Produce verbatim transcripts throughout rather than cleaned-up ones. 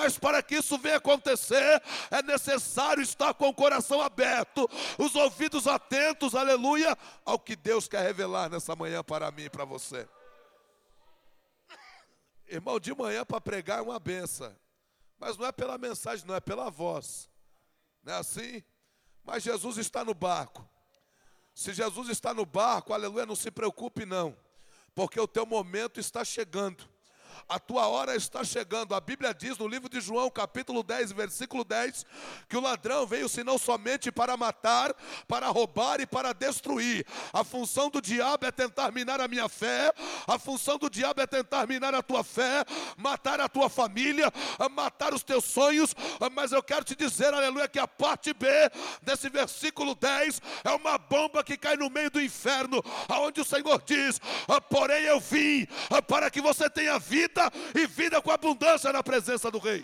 Mas para que isso venha acontecer, é necessário estar com o coração aberto, os ouvidos atentos, aleluia, ao que Deus quer revelar nessa manhã para mim e para você. Irmão, de manhã para pregar é uma benção, mas não é pela mensagem, não é pela voz. Não é assim? Mas Jesus está no barco. Se Jesus está no barco, aleluia, não se preocupe não, porque o teu momento está chegando. A tua hora está chegando. A Bíblia diz no livro de João, capítulo dez, versículo dez, que o ladrão veio senão somente para matar, para roubar e para destruir. A função do diabo é tentar minar a minha fé, a função do diabo é tentar minar a tua fé, matar a tua família, matar os teus sonhos. Mas eu quero te dizer, aleluia, que a parte B desse versículo dez é uma bomba que cai no meio do inferno, aonde o Senhor diz: porém eu vim para que você tenha vida e vida com abundância na presença do Rei.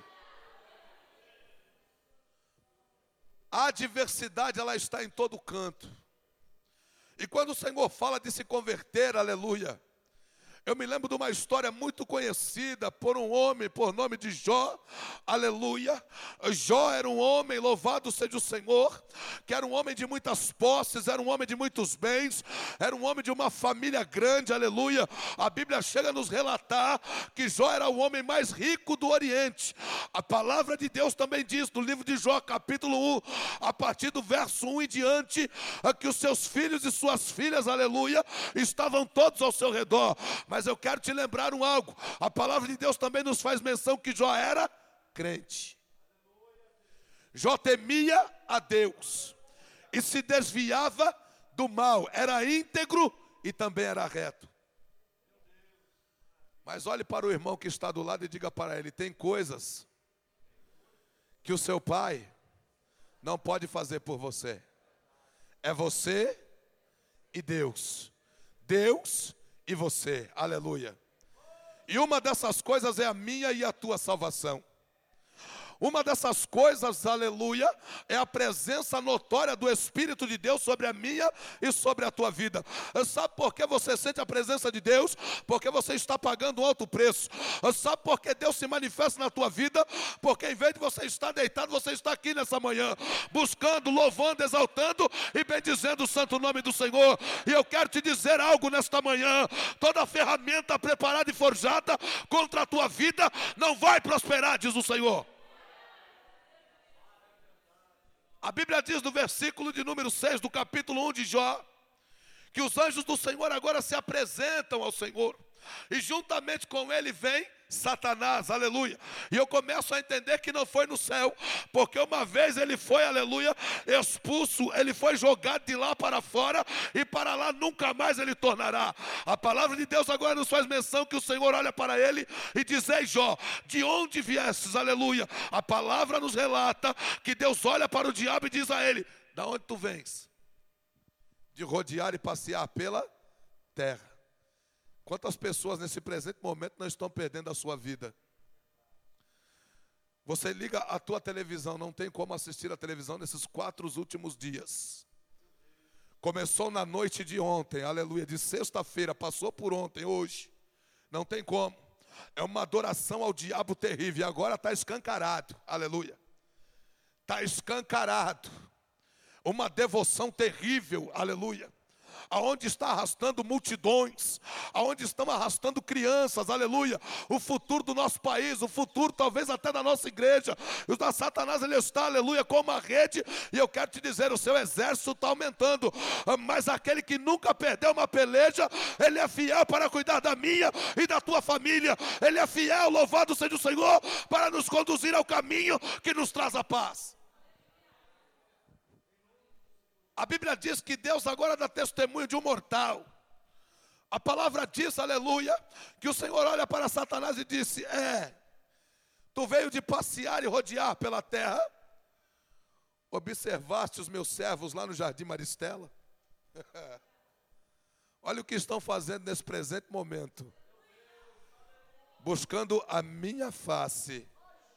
A adversidade, ela está em todo canto. E quando o Senhor fala de se converter, aleluia, eu me lembro de uma história muito conhecida por um homem por nome de Jó, aleluia. Jó era um homem, louvado seja o Senhor, que era um homem de muitas posses, era um homem de muitos bens, era um homem de uma família grande, aleluia. A Bíblia chega a nos relatar que Jó era o homem mais rico do Oriente. A palavra de Deus também diz no livro de Jó, capítulo um, a partir do verso um em diante, que os seus filhos e suas filhas, aleluia, estavam todos ao seu redor. Mas eu quero te lembrar um algo. A palavra de Deus também nos faz menção que Jó era crente. Jó temia a Deus e se desviava do mal. Era íntegro e também era reto. Mas olhe para o irmão que está do lado e diga para ele: tem coisas que o seu pai não pode fazer por você. É você e Deus. Deus e você, aleluia. E uma dessas coisas é a minha e a tua salvação. Uma dessas coisas, aleluia, é a presença notória do Espírito de Deus sobre a minha e sobre a tua vida. Sabe por que você sente a presença de Deus? Porque você está pagando um alto preço. Sabe por que Deus se manifesta na tua vida? Porque em vez de você estar deitado, você está aqui nessa manhã, buscando, louvando, exaltando e bendizendo o santo nome do Senhor. E eu quero te dizer algo nesta manhã: toda ferramenta preparada e forjada contra a tua vida não vai prosperar, diz o Senhor. A Bíblia diz no versículo de número seis do capítulo um de Jó, que os anjos do Senhor agora se apresentam ao Senhor, e juntamente com ele vem Satanás, aleluia. E eu começo a entender que não foi no céu, porque uma vez ele foi, aleluia, expulso, ele foi jogado de lá para fora, e para lá nunca mais ele tornará. A palavra de Deus agora nos faz menção que o Senhor olha para ele e diz: ei Jó, de onde viestes, aleluia. A palavra nos relata que Deus olha para o diabo e diz a ele: da onde tu vens? De rodear e passear pela terra. Quantas pessoas nesse presente momento não estão perdendo a sua vida? Você liga a tua televisão, não tem como assistir a televisão nesses quatro últimos dias. Começou na noite de ontem, aleluia, de sexta-feira, passou por ontem, hoje. Não tem como. É uma adoração ao diabo terrível, e agora está escancarado, aleluia. Está escancarado. Uma devoção terrível, aleluia. Aonde está arrastando multidões, aonde estão arrastando crianças, aleluia, o futuro do nosso país, o futuro talvez até da nossa igreja. E o da Satanás, ele está, aleluia, com uma rede, e eu quero te dizer, o seu exército está aumentando, mas aquele que nunca perdeu uma peleja, ele é fiel para cuidar da minha e da tua família. Ele é fiel, louvado seja o Senhor, para nos conduzir ao caminho que nos traz a paz. A Bíblia diz que Deus agora dá testemunho de um mortal. A palavra diz, aleluia, que o Senhor olha para Satanás e disse: é, tu veio de passear e rodear pela terra? Observaste os meus servos lá no Jardim Maristela? Olha o que estão fazendo nesse presente momento. Buscando a minha face.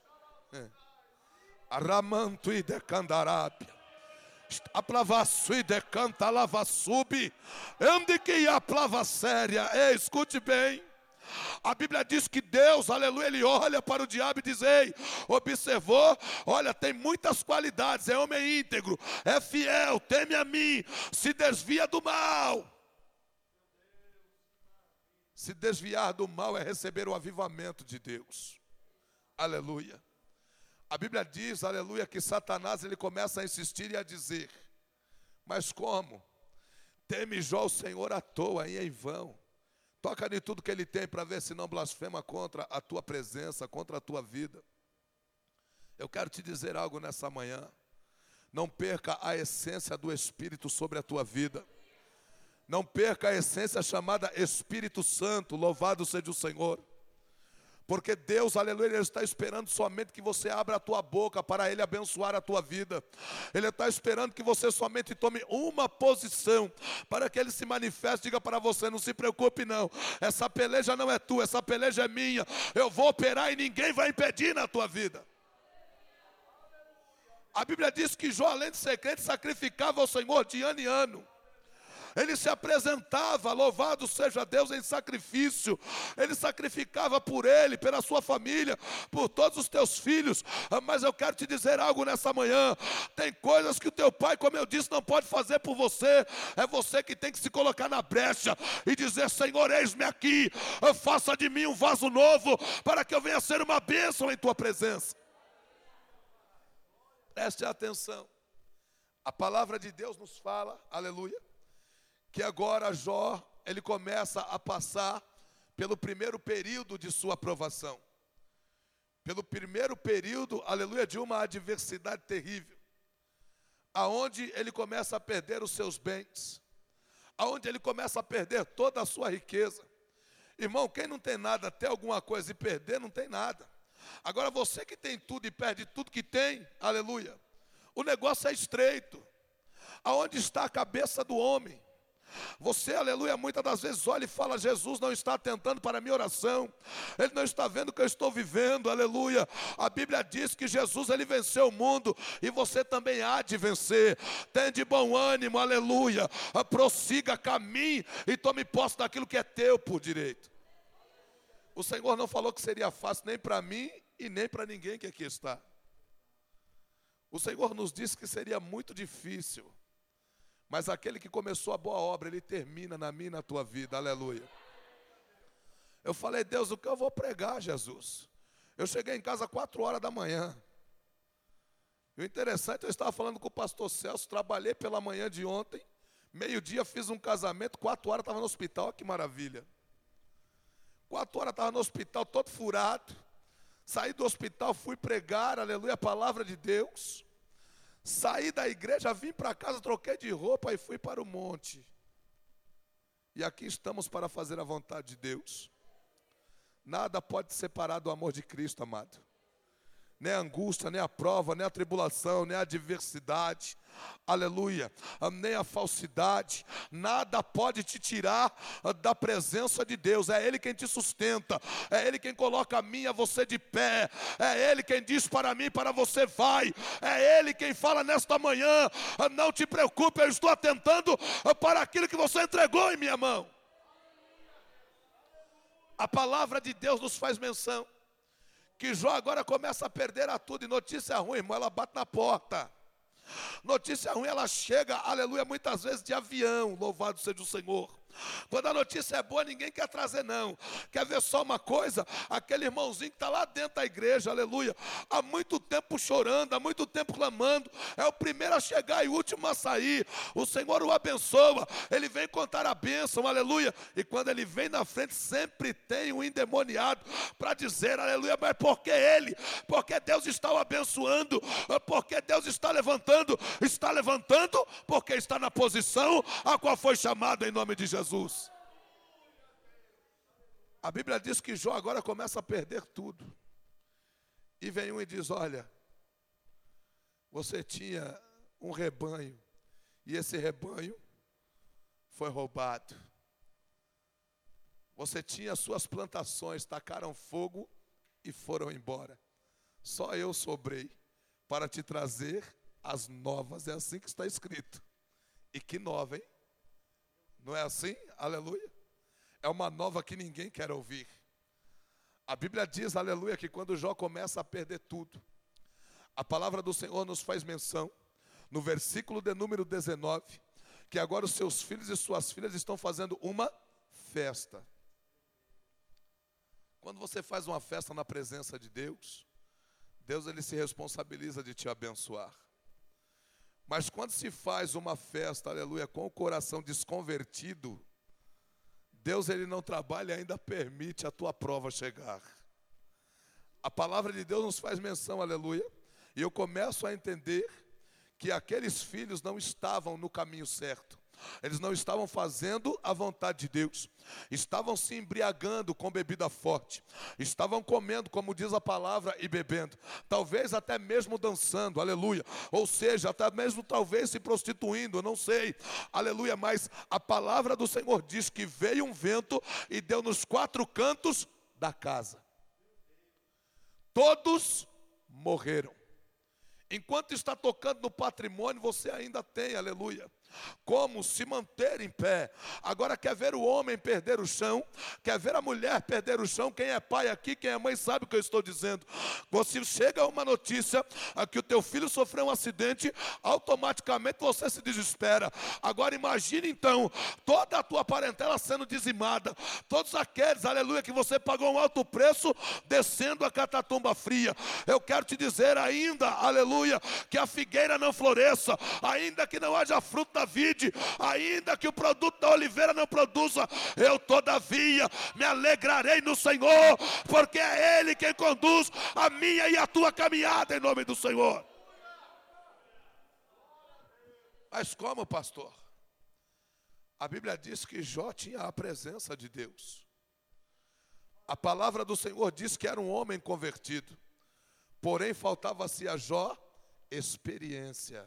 Aramanto e decandarápia. A plava sui decanta lava sub, ande que a plava séria. Ei, escute bem. A Bíblia diz que Deus, aleluia, ele olha para o diabo e diz: ei, observou? Olha, tem muitas qualidades, é homem íntegro, é fiel, teme a mim, se desvia do mal. Se desviar do mal é receber o avivamento de Deus. Aleluia. A Bíblia diz, aleluia, que Satanás ele começa a insistir e a dizer: mas como? Teme Jó o Senhor à toa e em vão. Toca em tudo que ele tem para ver se não blasfema contra a tua presença, contra a tua vida. Eu quero te dizer algo nessa manhã. Não perca a essência do Espírito sobre a tua vida. Não perca a essência chamada Espírito Santo, louvado seja o Senhor. Porque Deus, aleluia, Ele está esperando somente que você abra a tua boca para Ele abençoar a tua vida. Ele está esperando que você somente tome uma posição para que Ele se manifeste. Diga para você: não se preocupe não, essa peleja não é tua, essa peleja é minha. Eu vou operar e ninguém vai impedir na tua vida. A Bíblia diz que Jó, além de ser crente, sacrificava ao Senhor de ano em ano. Ele se apresentava, louvado seja Deus, em sacrifício. Ele sacrificava por ele, pela sua família, por todos os teus filhos. Mas eu quero te dizer algo nessa manhã. Tem coisas que o teu pai, como eu disse, não pode fazer por você. É você que tem que se colocar na brecha e dizer: Senhor, eis-me aqui, faça de mim um vaso novo, para que eu venha ser uma bênção em tua presença. Preste atenção. A palavra de Deus nos fala, aleluia, que agora Jó, ele começa a passar pelo primeiro período de sua aprovação. Pelo primeiro período, aleluia, de uma adversidade terrível. Aonde ele começa a perder os seus bens. Aonde ele começa a perder toda a sua riqueza. Irmão, quem não tem nada, ter alguma coisa e perder, não tem nada. Agora você que tem tudo e perde tudo que tem, aleluia, o negócio é estreito. Aonde está a cabeça do homem? Você, aleluia, muitas das vezes olha e fala: Jesus não está atentando para a minha oração, Ele não está vendo o que eu estou vivendo, aleluia. A Bíblia diz que Jesus, Ele venceu o mundo, e você também há de vencer. Tem de bom ânimo, aleluia, prossiga, caminhe e tome posse daquilo que é teu por direito. O Senhor não falou que seria fácil nem para mim e nem para ninguém que aqui está. O Senhor nos disse que seria muito difícil. Mas aquele que começou a boa obra, ele termina na minha e na tua vida, aleluia. Eu falei: Deus, o que eu vou pregar, Jesus? Eu cheguei em casa às quatro horas da manhã. E o interessante, eu estava falando com o pastor Celso, trabalhei pela manhã de ontem, meio-dia fiz um casamento, quatro horas estava no hospital, olha que maravilha. Quatro horas estava no hospital, todo furado. Saí do hospital, fui pregar, aleluia, a palavra de Deus. Saí da igreja, vim para casa, troquei de roupa e fui para o monte. E aqui estamos para fazer a vontade de Deus. Nada pode separar do amor de Cristo, amado. Nem a angústia, nem a prova, nem a tribulação, nem a adversidade, aleluia, nem a falsidade, nada pode te tirar da presença de Deus. É Ele quem te sustenta, é Ele quem coloca a mim e a você de pé, é Ele quem diz para mim, para você vai, é Ele quem fala nesta manhã: não te preocupe, eu estou atentando para aquilo que você entregou em minha mão. A palavra de Deus nos faz menção que Jó agora começa a perder a tudo. E notícia ruim, irmão, ela bate na porta. Notícia ruim, ela chega, aleluia, muitas vezes de avião, louvado seja o Senhor. Quando a notícia é boa, ninguém quer trazer não. Quer ver só uma coisa? Aquele irmãozinho que está lá dentro da igreja, aleluia, há muito tempo chorando, há muito tempo clamando, é o primeiro a chegar e o último a sair. O Senhor o abençoa, ele vem contar a bênção, aleluia. E quando ele vem na frente, sempre tem um endemoniado para dizer, aleluia, mas por que ele? Porque Deus está o abençoando, porque Deus está levantando, está levantando porque está na posição a qual foi chamado em nome de Jesus. Jesus. A Bíblia diz que Jó agora começa a perder tudo. E vem um e diz: olha, você tinha um rebanho, e esse rebanho foi roubado. Você tinha suas plantações, tacaram fogo e foram embora. Só eu sobrei para te trazer as novas. É assim que está escrito. E que nova, hein? Não é assim? Aleluia. É uma nova que ninguém quer ouvir. A Bíblia diz, aleluia, que quando Jó começa a perder tudo, a palavra do Senhor nos faz menção, no versículo de número dezenove, que agora os seus filhos e suas filhas estão fazendo uma festa. Quando você faz uma festa na presença de Deus, Deus ele se responsabiliza de te abençoar. Mas quando se faz uma festa, aleluia, com o coração desconvertido, Deus ele não trabalha e ainda permite a tua prova chegar. A palavra de Deus nos faz menção, aleluia, e eu começo a entender que aqueles filhos não estavam no caminho certo. Eles não estavam fazendo a vontade de Deus, estavam se embriagando com bebida forte, estavam comendo, como diz a palavra, e bebendo, talvez até mesmo dançando, aleluia, ou seja, até mesmo talvez se prostituindo, eu não sei, aleluia, mas a palavra do Senhor diz que veio um vento e deu nos quatro cantos da casa, todos morreram. Enquanto está tocando no patrimônio, você ainda tem, aleluia, como se manter em pé. Agora quer ver o homem perder o chão, quer ver a mulher perder o chão. Quem é pai aqui, quem é mãe sabe o que eu estou dizendo. Você chega uma notícia que o teu filho sofreu um acidente, automaticamente você se desespera. Agora imagine então toda a tua parentela sendo dizimada, todos aqueles, aleluia, que você pagou um alto preço, descendo a catatumba fria. Eu quero te dizer ainda, aleluia, que a figueira não floresça, ainda que não haja fruto da vide, ainda que o produto da oliveira não produza, eu todavia me alegrarei no Senhor, porque é Ele quem conduz a minha e a tua caminhada, em nome do Senhor. Mas como, pastor? A Bíblia diz que Jó tinha a presença de Deus. A palavra do Senhor diz que era um homem convertido, porém faltava-se a Jó experiência.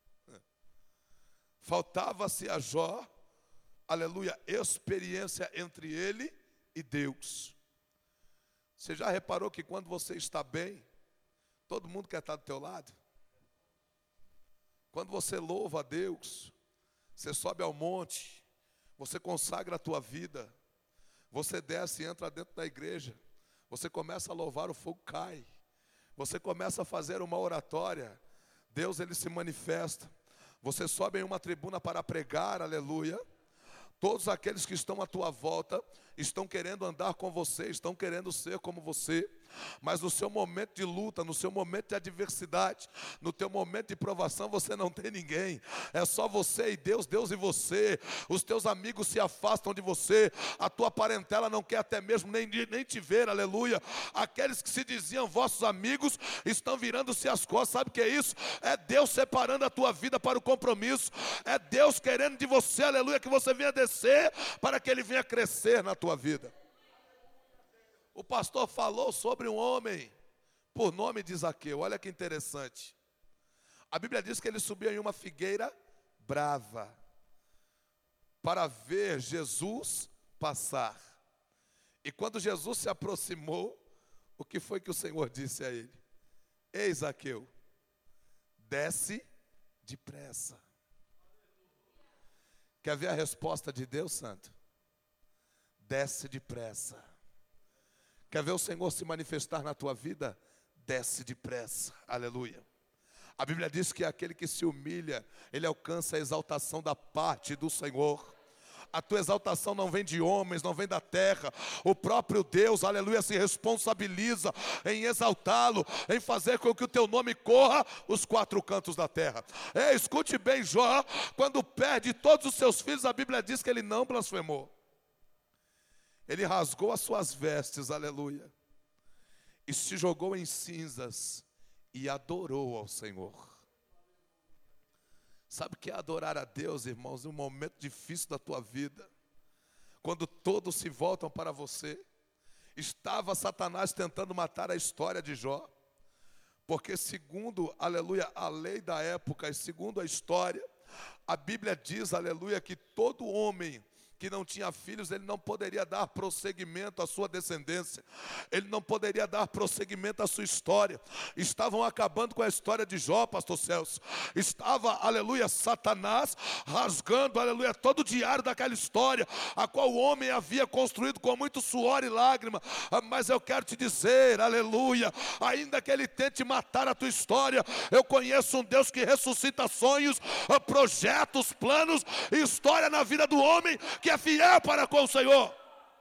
Faltava-se a Jó, aleluia, experiência entre ele e Deus. Você já reparou que quando você está bem, todo mundo quer estar do teu lado? Quando você louva a Deus, você sobe ao monte, você consagra a tua vida, você desce e entra dentro da igreja, você começa a louvar, o fogo cai, você começa a fazer uma oratória, Deus ele se manifesta. Você sobe em uma tribuna para pregar, aleluia. Todos aqueles que estão à tua volta estão querendo andar com você, estão querendo ser como você. Mas no seu momento de luta, no seu momento de adversidade, no teu momento de provação, você não tem ninguém. É só você e Deus, Deus e você. Os teus amigos se afastam de você. A tua parentela não quer até mesmo nem, nem te ver, aleluia. Aqueles que se diziam vossos amigos estão virando-se as costas. Sabe o que é isso? É Deus separando a tua vida para o compromisso. É Deus querendo de você, aleluia, que você venha descer para que Ele venha crescer na tua vida. O pastor falou sobre um homem por nome de Zaqueu. Olha que interessante. A Bíblia diz que ele subiu em uma figueira brava para ver Jesus passar. E quando Jesus se aproximou, o que foi que o Senhor disse a ele? Ei, Zaqueu, desce depressa. Quer ver a resposta de Deus, santo? Desce depressa. Quer ver o Senhor se manifestar na tua vida? Desce depressa, aleluia. A Bíblia diz que aquele que se humilha, ele alcança a exaltação da parte do Senhor. A tua exaltação não vem de homens, não vem da terra. O próprio Deus, aleluia, se responsabiliza em exaltá-lo, em fazer com que o teu nome corra os quatro cantos da terra. Ei, escute bem, Jó, quando perde todos os seus filhos, a Bíblia diz que ele não blasfemou. Ele rasgou as suas vestes, aleluia, e se jogou em cinzas e adorou ao Senhor. Sabe o que é adorar a Deus, irmãos, em um momento difícil da tua vida? Quando todos se voltam para você. Estava Satanás tentando matar a história de Jó, porque segundo, aleluia, a lei da época e segundo a história, a Bíblia diz, aleluia, que todo homem que não tinha filhos, ele não poderia dar prosseguimento à sua descendência, ele não poderia dar prosseguimento à sua história. Estavam acabando com a história de Jó, pastor Celso. Estava, aleluia, Satanás rasgando, aleluia, todo o diário daquela história, a qual o homem havia construído com muito suor e lágrima. Mas eu quero te dizer, aleluia, ainda que ele tente matar a tua história, eu conheço um Deus que ressuscita sonhos, projetos, planos e história na vida do homem que é fiel para com o Senhor.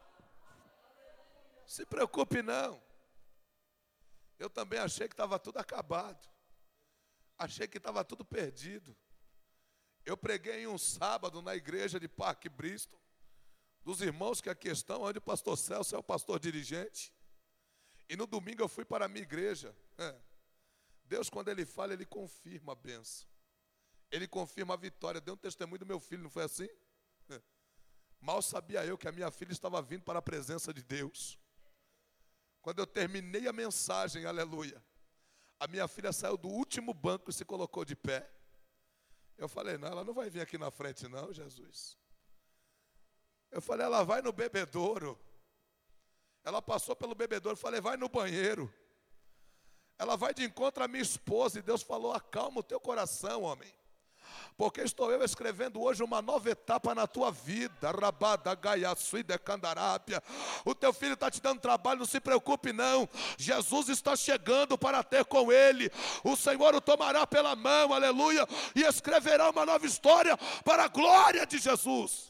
Se preocupe não. Eu também achei que estava tudo acabado. Achei que estava tudo perdido. Eu preguei em um sábado na igreja de Parque Bristol, dos irmãos que aqui estão, onde o pastor Celso é o pastor dirigente. E no domingo eu fui para a minha igreja. É. Deus, quando Ele fala, Ele confirma a bênção. Ele confirma a vitória. Deu um testemunho do meu filho, não foi assim? É. Mal sabia eu que a minha filha estava vindo para a presença de Deus. Quando eu terminei a mensagem, aleluia, a minha filha saiu do último banco e se colocou de pé. Eu falei, não, ela não vai vir aqui na frente não, Jesus. Eu falei, ela vai no bebedouro. Ela passou pelo bebedouro, eu falei, vai no banheiro. Ela vai de encontro à minha esposa e Deus falou, acalma o teu coração, homem. Porque estou eu escrevendo hoje uma nova etapa na tua vida. Rabada, Gaia, Suída, Candarápia. O teu filho está te dando trabalho, não se preocupe não. Jesus está chegando para ter com ele. O Senhor o tomará pela mão, aleluia, e escreverá uma nova história para a glória de Jesus.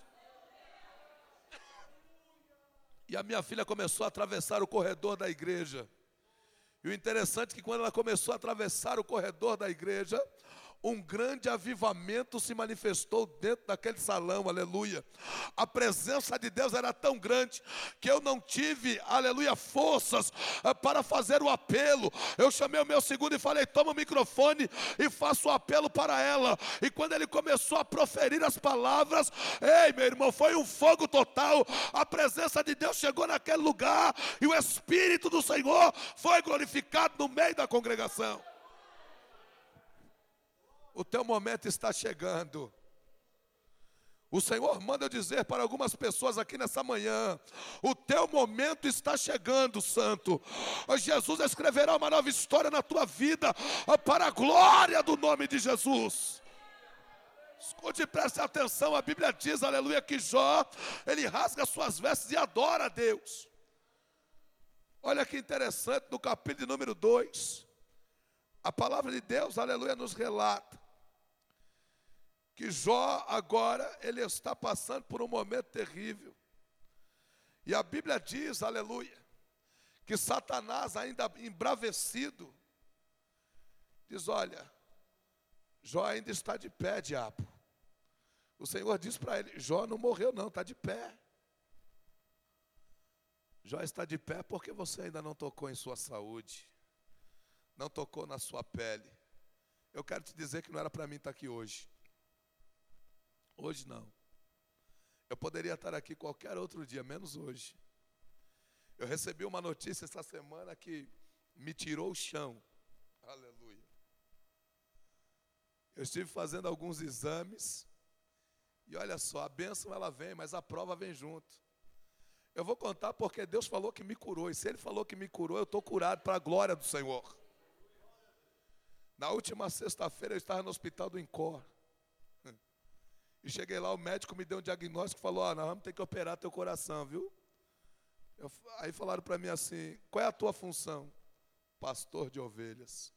E a minha filha começou a atravessar o corredor da igreja. E o interessante é que quando ela começou a atravessar o corredor da igreja, um grande avivamento se manifestou dentro daquele salão, aleluia. A presença de Deus era tão grande que eu não tive, aleluia, forças para fazer o apelo. Eu chamei o meu segundo e falei, toma o microfone e faça o apelo para ela. E quando ele começou a proferir as palavras, ei, meu irmão, foi um fogo total. A presença de Deus chegou naquele lugar e o Espírito do Senhor foi glorificado no meio da congregação. O teu momento está chegando. O Senhor manda eu dizer para algumas pessoas aqui nessa manhã, o teu momento está chegando, santo. Jesus escreverá uma nova história na tua vida, para a glória do nome de Jesus. Escute e preste atenção, a Bíblia diz, aleluia, que Jó, ele rasga suas vestes e adora a Deus. Olha que interessante, no capítulo número dois, a palavra de Deus, aleluia, nos relata que Jó agora, ele está passando por um momento terrível. E a Bíblia diz, aleluia, que Satanás ainda embravecido, diz, olha, Jó ainda está de pé, diabo. O Senhor diz para ele, Jó não morreu não, está de pé. Jó está de pé porque você ainda não tocou em sua saúde, não tocou na sua pele. Eu quero te dizer que não era para mim estar aqui hoje. Hoje não. Eu poderia estar aqui qualquer outro dia, menos hoje. Eu recebi uma notícia essa semana que me tirou o chão. Aleluia. Eu estive fazendo alguns exames. E olha só, a bênção ela vem, mas a prova vem junto. Eu vou contar porque Deus falou que me curou. E se Ele falou que me curou, eu estou curado para a glória do Senhor. Na última sexta-feira eu estava no hospital do Incor. E cheguei lá, o médico me deu um diagnóstico e falou, ó, nós vamos ter que operar teu coração, viu? Eu, aí falaram para mim assim, qual é a tua função? Pastor de ovelhas.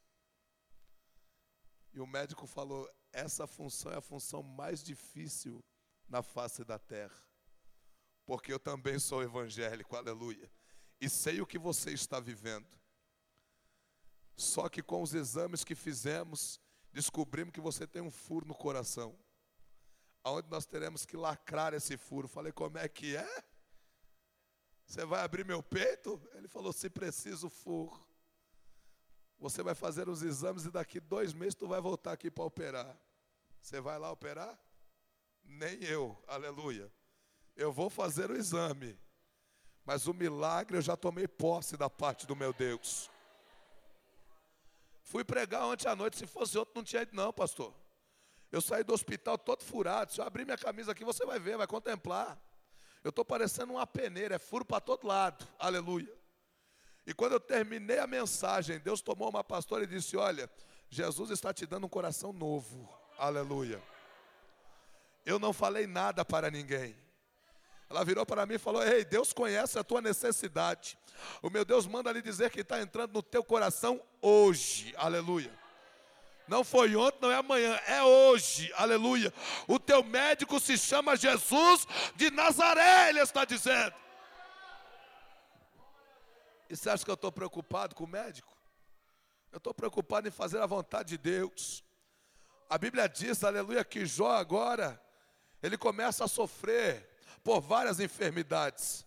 E o médico falou, essa função é a função mais difícil na face da terra. Porque eu também sou evangélico, aleluia. E sei o que você está vivendo. Só que com os exames que fizemos, descobrimos que você tem um furo no coração. Onde nós teremos que lacrar esse furo. Falei, como é que é? Você vai abrir meu peito? Ele falou, se preciso for. Você vai fazer os exames e daqui dois meses tu vai voltar aqui para operar. Você vai lá operar? Nem eu, aleluia. Eu vou fazer o exame. Mas o milagre eu já tomei posse da parte do meu Deus. Fui pregar ontem à noite, se fosse outro não tinha ido não, pastor. Eu saí do hospital todo furado. Se eu abrir minha camisa aqui, você vai ver, vai contemplar. Eu estou parecendo uma peneira, é furo para todo lado, aleluia. E quando eu terminei a mensagem, Deus tomou uma pastora e disse: olha, Jesus está te dando um coração novo, aleluia. Eu não falei nada para ninguém. Ela virou para mim e falou: ei, Deus conhece a tua necessidade. O meu Deus manda lhe dizer que está entrando no teu coração hoje, aleluia. Não foi ontem, não é amanhã, é hoje, aleluia. O teu médico se chama Jesus de Nazaré, ele está dizendo. E você acha que eu estou preocupado com o médico? Eu estou preocupado em fazer a vontade de Deus. A Bíblia diz, aleluia, que Jó agora, ele começa a sofrer por várias enfermidades.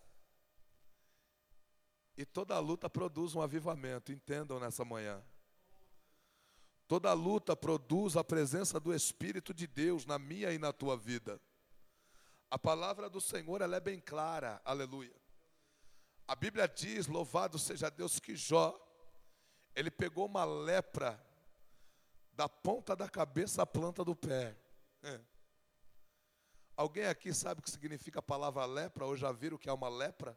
E toda luta produz um avivamento, entendam nessa manhã. Toda luta produz a presença do Espírito de Deus na minha e na tua vida. A palavra do Senhor, ela é bem clara, aleluia. A Bíblia diz, louvado seja Deus, que Jó, ele pegou uma lepra da ponta da cabeça à planta do pé. É. Alguém aqui sabe o que significa a palavra lepra, ou já viram o que é uma lepra?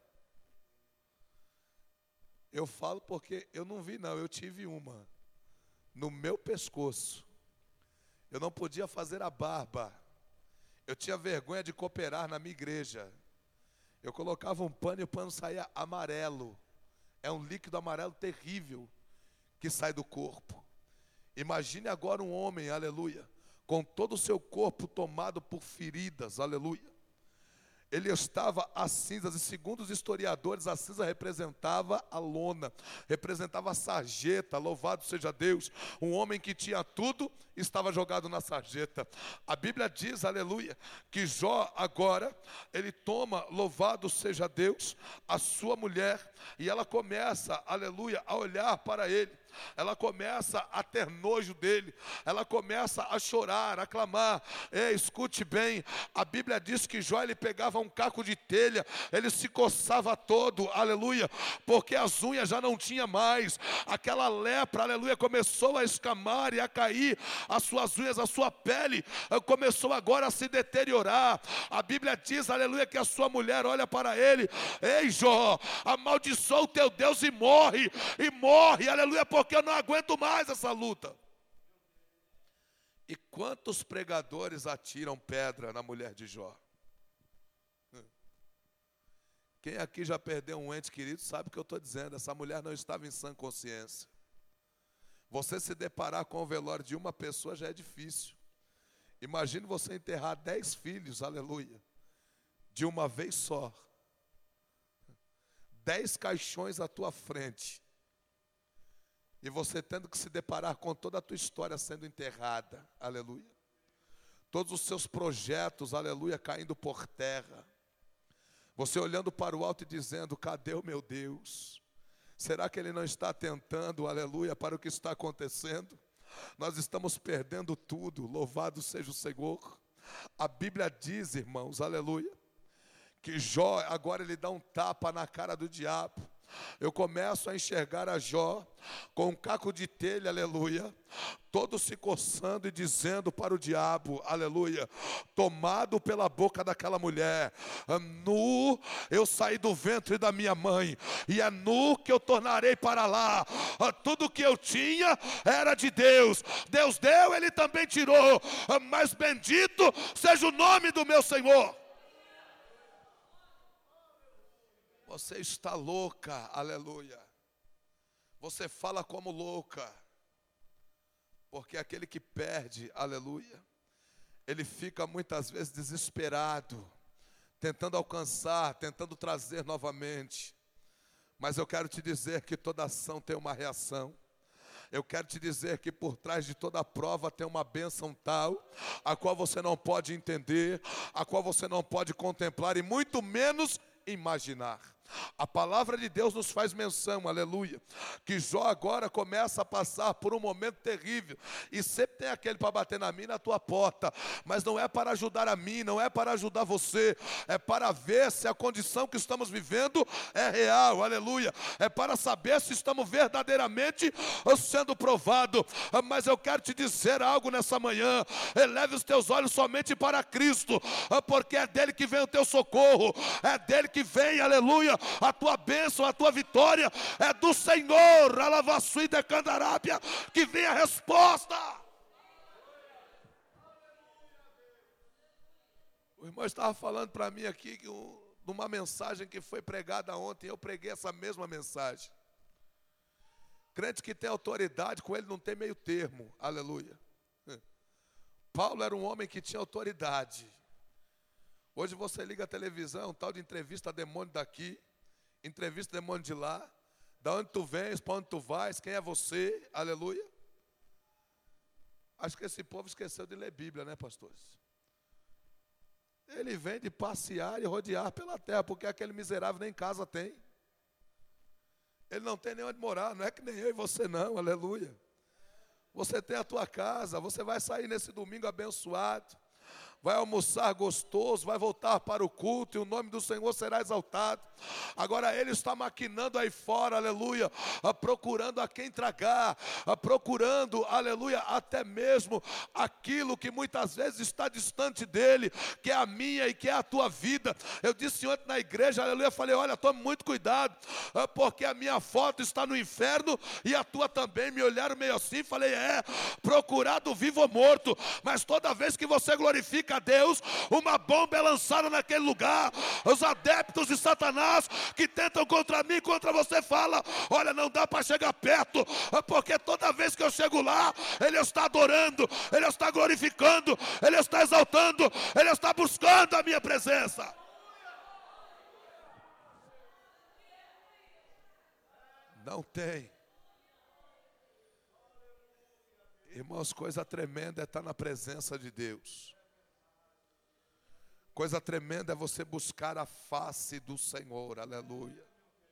Eu falo porque eu não vi não, eu tive uma. No meu pescoço. Eu não podia fazer a barba. Eu tinha vergonha de cooperar na minha igreja. Eu colocava um pano e o pano saía amarelo. É um líquido amarelo terrível que sai do corpo. Imagine agora um homem, aleluia, com todo o seu corpo tomado por feridas, aleluia. Ele estava às cinzas, e segundo os historiadores, a cinza representava a lona, representava a sarjeta, louvado seja Deus. Um homem que tinha tudo, estava jogado na sarjeta. A Bíblia diz, aleluia, que Jó agora, ele toma, louvado seja Deus, a sua mulher, e ela começa, aleluia, a olhar para ele. Ela começa a ter nojo dele, ela começa a chorar, a clamar. Ei, escute bem, a Bíblia diz que Jó, ele pegava um caco de telha, ele se coçava todo, aleluia, porque as unhas já não tinha mais, aquela lepra, aleluia, começou a escamar e a cair, as suas unhas, a sua pele começou agora a se deteriorar. A Bíblia diz, aleluia, que a sua mulher olha para ele: ei Jó, amaldiçoa o teu Deus e morre, e morre, aleluia, porque eu não aguento mais essa luta. E quantos pregadores atiram pedra na mulher de Jó? Quem aqui já perdeu um ente querido sabe o que eu estou dizendo. Essa mulher não estava em sã consciência. Você se deparar com o velório de uma pessoa já é difícil. Imagine você enterrar dez filhos, aleluia, de uma vez só. Dez caixões à tua frente. E você tendo que se deparar com toda a tua história sendo enterrada, aleluia. Todos os seus projetos, aleluia, caindo por terra. Você olhando para o alto e dizendo: cadê o meu Deus? Será que Ele não está atentando, aleluia, para o que está acontecendo? Nós estamos perdendo tudo, louvado seja o Senhor. A Bíblia diz, irmãos, aleluia, que Jó agora ele dá um tapa na cara do diabo. Eu começo a enxergar a Jó com um caco de telha, aleluia, todo se coçando e dizendo para o diabo, aleluia, tomado pela boca daquela mulher: nu eu saí do ventre da minha mãe, e é nu que eu tornarei para lá. Tudo que eu tinha era de Deus, Deus deu, Ele também tirou, mas bendito seja o nome do meu Senhor. Você está louca, aleluia. Você fala como louca. Porque aquele que perde, aleluia, ele fica muitas vezes desesperado, tentando alcançar, tentando trazer novamente. Mas eu quero te dizer que toda ação tem uma reação. Eu quero te dizer que por trás de toda prova tem uma bênção tal, a qual você não pode entender, a qual você não pode contemplar e muito menos imaginar. A palavra de Deus nos faz menção, aleluia, que Jó agora começa a passar por um momento terrível, e sempre tem aquele para bater na mim, na tua porta, mas não é para ajudar a mim, não é para ajudar você, é para ver se a condição que estamos vivendo é real, aleluia, é para saber se estamos verdadeiramente sendo provados. Mas eu quero te dizer algo nessa manhã: eleve os teus olhos somente para Cristo, porque é dele que vem o teu socorro, é dele que vem, aleluia, a tua bênção, a tua vitória, é do Senhor, alavasui de candarábia, que vem a resposta. O irmão estava falando para mim aqui que um, de uma mensagem que foi pregada ontem, eu preguei essa mesma mensagem. Crente que tem autoridade, com ele não tem meio termo, aleluia. Paulo era um homem que tinha autoridade. Hoje você liga a televisão, um tal de entrevista demônio daqui, entrevista demônio de lá, da onde tu vens, para onde tu vais, quem é você, aleluia. Acho que esse povo esqueceu de ler Bíblia, né, pastores? Ele vem de passear e rodear pela terra, porque aquele miserável nem casa tem. Ele não tem nem onde morar, não é que nem eu e você não, aleluia. Você tem a tua casa, você vai sair nesse domingo abençoado, vai almoçar gostoso, vai voltar para o culto e o nome do Senhor será exaltado. Agora ele está maquinando aí fora, aleluia, procurando a quem tragar, procurando, aleluia, até mesmo aquilo que muitas vezes está distante dele, que é a minha e que é a tua vida. Eu disse ontem na igreja, aleluia, falei: olha, tome muito cuidado, porque a minha foto está no inferno e a tua também. Me olharam meio assim, falei: é, procurado vivo ou morto, mas toda vez que você glorifica a Deus, uma bomba é lançada naquele lugar. Os adeptos de Satanás que tentam contra mim, contra você, fala: olha, não dá para chegar perto, porque toda vez que eu chego lá, ele está adorando, ele está glorificando, ele está exaltando, ele está buscando a minha presença. Não tem. Irmãos, coisa tremenda é estar na presença de Deus. Coisa tremenda é você buscar a face do Senhor, aleluia.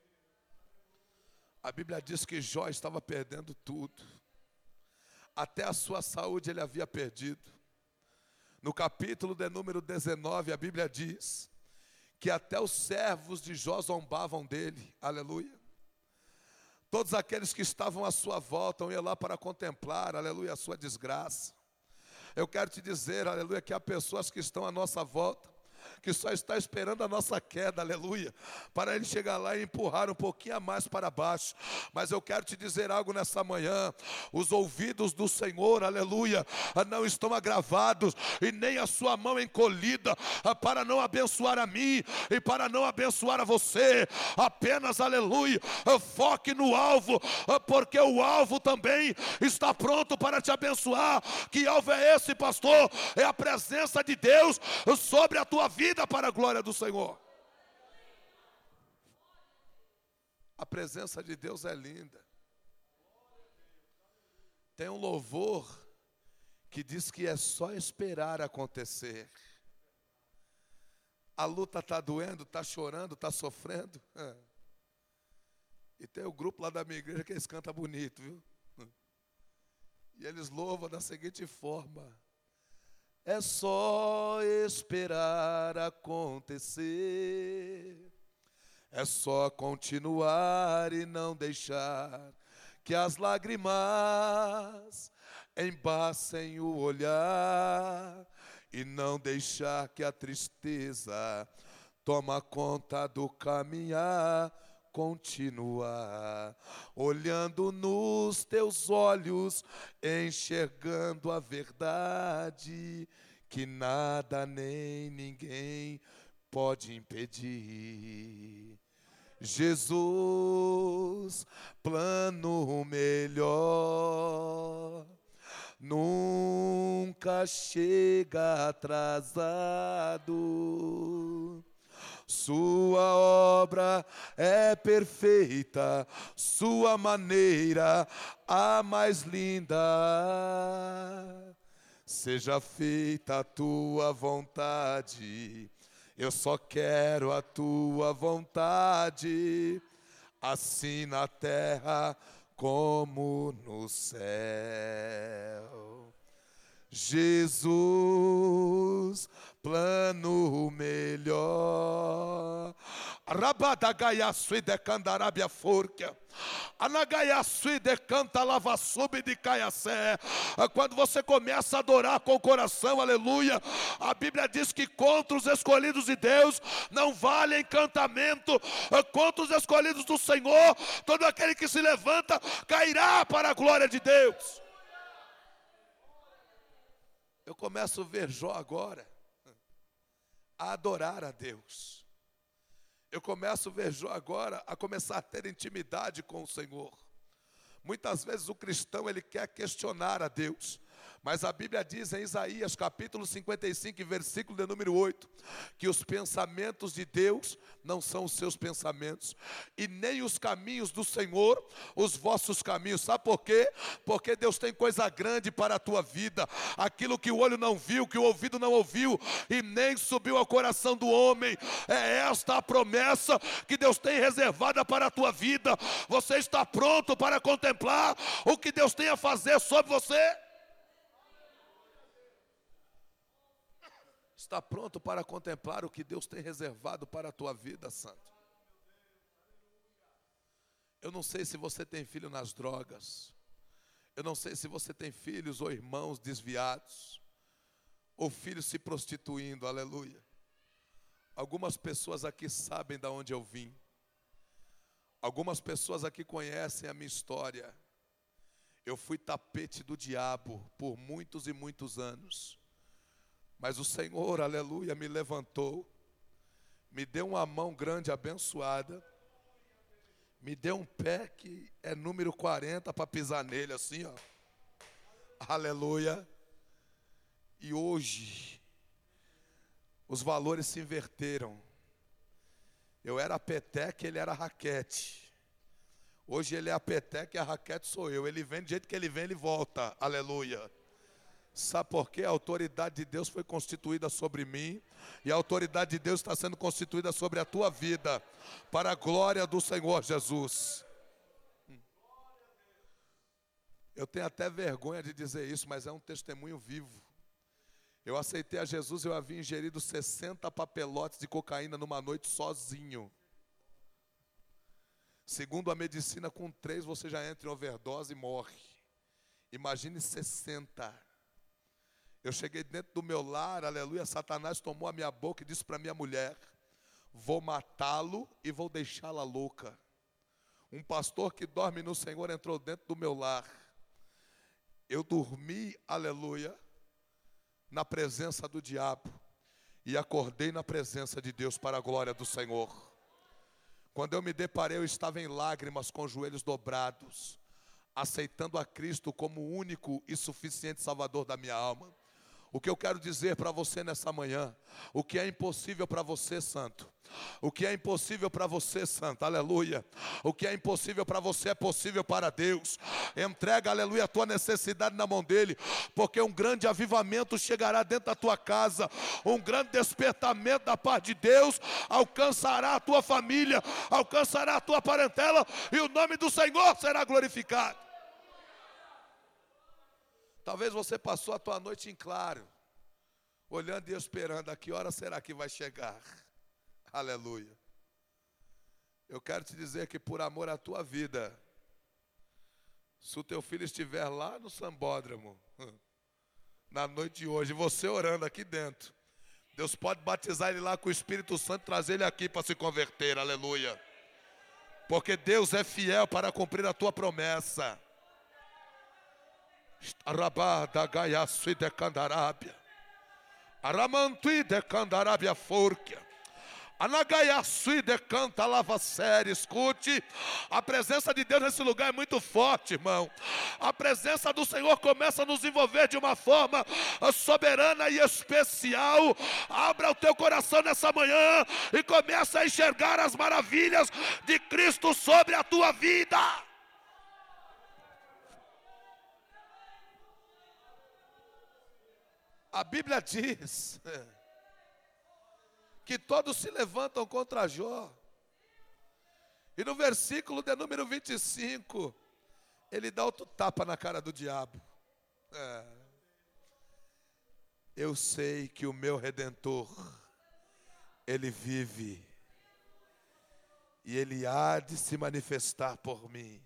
A Bíblia diz que Jó estava perdendo tudo, até a sua saúde ele havia perdido. No capítulo de número dezenove, a Bíblia diz que até os servos de Jó zombavam dele, aleluia. Todos aqueles que estavam à sua volta iam lá para contemplar, aleluia, a sua desgraça. Eu quero te dizer, aleluia, que há pessoas que estão à nossa volta, que só está esperando a nossa queda, aleluia, para ele chegar lá e empurrar um pouquinho a mais para baixo. Mas eu quero te dizer algo nessa manhã: os ouvidos do Senhor, aleluia, não estão agravados e nem a sua mão encolhida para não abençoar a mim e para não abençoar a você. Apenas, aleluia, foque no alvo, porque o alvo também está pronto para te abençoar. Que alvo é esse, pastor? É a presença de Deus sobre a tua vida, para a glória do Senhor. A presença de Deus é linda. Tem um louvor que diz que é só esperar acontecer. A luta está doendo, está chorando, está sofrendo. E tem o grupo lá da minha igreja que eles cantam bonito, viu? E eles louvam da seguinte forma: é só esperar acontecer, é só continuar e não deixar que as lágrimas embaçem o olhar, e não deixar que a tristeza toma conta do caminhar. Continuar olhando nos teus olhos, enxergando a verdade, que nada nem ninguém pode impedir. Jesus, plano melhor, nunca chega atrasado. Sua obra é perfeita, sua maneira a mais linda. Seja feita a tua vontade Eu só quero a tua vontade, assim na terra como no céu. Jesus, plano melhor. Rabadagaiaçu de candarabia forca. Anagaiaçu de canta lava sub de caiacé. Quando você começa a adorar com o coração, aleluia, a Bíblia diz que contra os escolhidos de Deus não vale encantamento. Contra os escolhidos do Senhor, todo aquele que se levanta cairá para a glória de Deus. Eu começo a ver Jó agora a adorar a Deus. Eu começo a ver Jó agora a começar a ter intimidade com o Senhor. Muitas vezes o cristão ele quer questionar a Deus, mas a Bíblia diz em Isaías capítulo cinquenta e cinco, versículo de número oito, que os pensamentos de Deus não são os seus pensamentos, e nem os caminhos do Senhor, os vossos caminhos. Sabe por quê? Porque Deus tem coisa grande para a tua vida, aquilo que o olho não viu, que o ouvido não ouviu, e nem subiu ao coração do homem. É esta a promessa que Deus tem reservada para a tua vida. Você está pronto para contemplar o que Deus tem a fazer sobre você? Está pronto para contemplar o que Deus tem reservado para a tua vida, santo? Eu não sei se você tem filho nas drogas. Eu não sei se você tem filhos ou irmãos desviados, ou filhos se prostituindo, aleluia. Algumas pessoas aqui sabem de onde eu vim. Algumas pessoas aqui conhecem a minha história. Eu fui tapete do diabo por muitos e muitos anos. Mas o Senhor, aleluia, me levantou, me deu uma mão grande abençoada, me deu um pé que é número quarenta para pisar nele assim, ó. Aleluia. E hoje, os valores se inverteram. Eu era a peteca, ele era a raquete. Hoje ele é a peteca e a raquete sou eu. Ele vem do jeito que ele vem, ele volta. Aleluia. Sabe por quê? A autoridade de Deus foi constituída sobre mim, e a autoridade de Deus está sendo constituída sobre a tua vida, para a glória do Senhor Jesus. Eu tenho até vergonha de dizer isso, mas é um testemunho vivo. Eu aceitei a Jesus, eu havia ingerido sessenta papelotes de cocaína numa noite sozinho. Segundo a medicina, com três você já entra em overdose e morre. Imagine sessenta. Eu cheguei dentro do meu lar, aleluia, Satanás tomou a minha boca e disse para minha mulher: vou matá-lo e vou deixá-la louca. Um pastor que dorme no Senhor entrou dentro do meu lar. Eu dormi, aleluia, na presença do diabo, e acordei na presença de Deus para a glória do Senhor. Quando eu me deparei, eu estava em lágrimas, com os joelhos dobrados, aceitando a Cristo como o único e suficiente Salvador da minha alma. O que eu quero dizer para você nessa manhã, o que é impossível para você, santo, o que é impossível para você, santo, aleluia, o que é impossível para você é possível para Deus. Entrega, aleluia, a tua necessidade na mão dele, porque um grande avivamento chegará dentro da tua casa, um grande despertamento da parte de Deus alcançará a tua família, alcançará a tua parentela, e o nome do Senhor será glorificado. Talvez você passou a tua noite em claro, olhando e esperando, a que hora será que vai chegar? Aleluia. Eu quero te dizer que por amor à tua vida, se o teu filho estiver lá no sambódromo, na noite de hoje, você orando aqui dentro, Deus pode batizar ele lá com o Espírito Santo e trazer ele aqui para se converter, aleluia. Porque Deus é fiel para cumprir a tua promessa. Arabada gaiaçu de candarábia, aramantui de candarábia forca, anagaiaçu de canta lava séria. Escute, a presença de Deus nesse lugar é muito forte, irmão. A presença do Senhor começa a nos envolver de uma forma soberana e especial. Abra o teu coração nessa manhã e começa a enxergar as maravilhas de Cristo sobre a tua vida. A Bíblia diz que todos se levantam contra Jó. E no versículo de número vinte e cinco, ele dá outro tapa na cara do diabo. É. Eu sei que o meu Redentor, ele vive, e ele há de se manifestar por mim.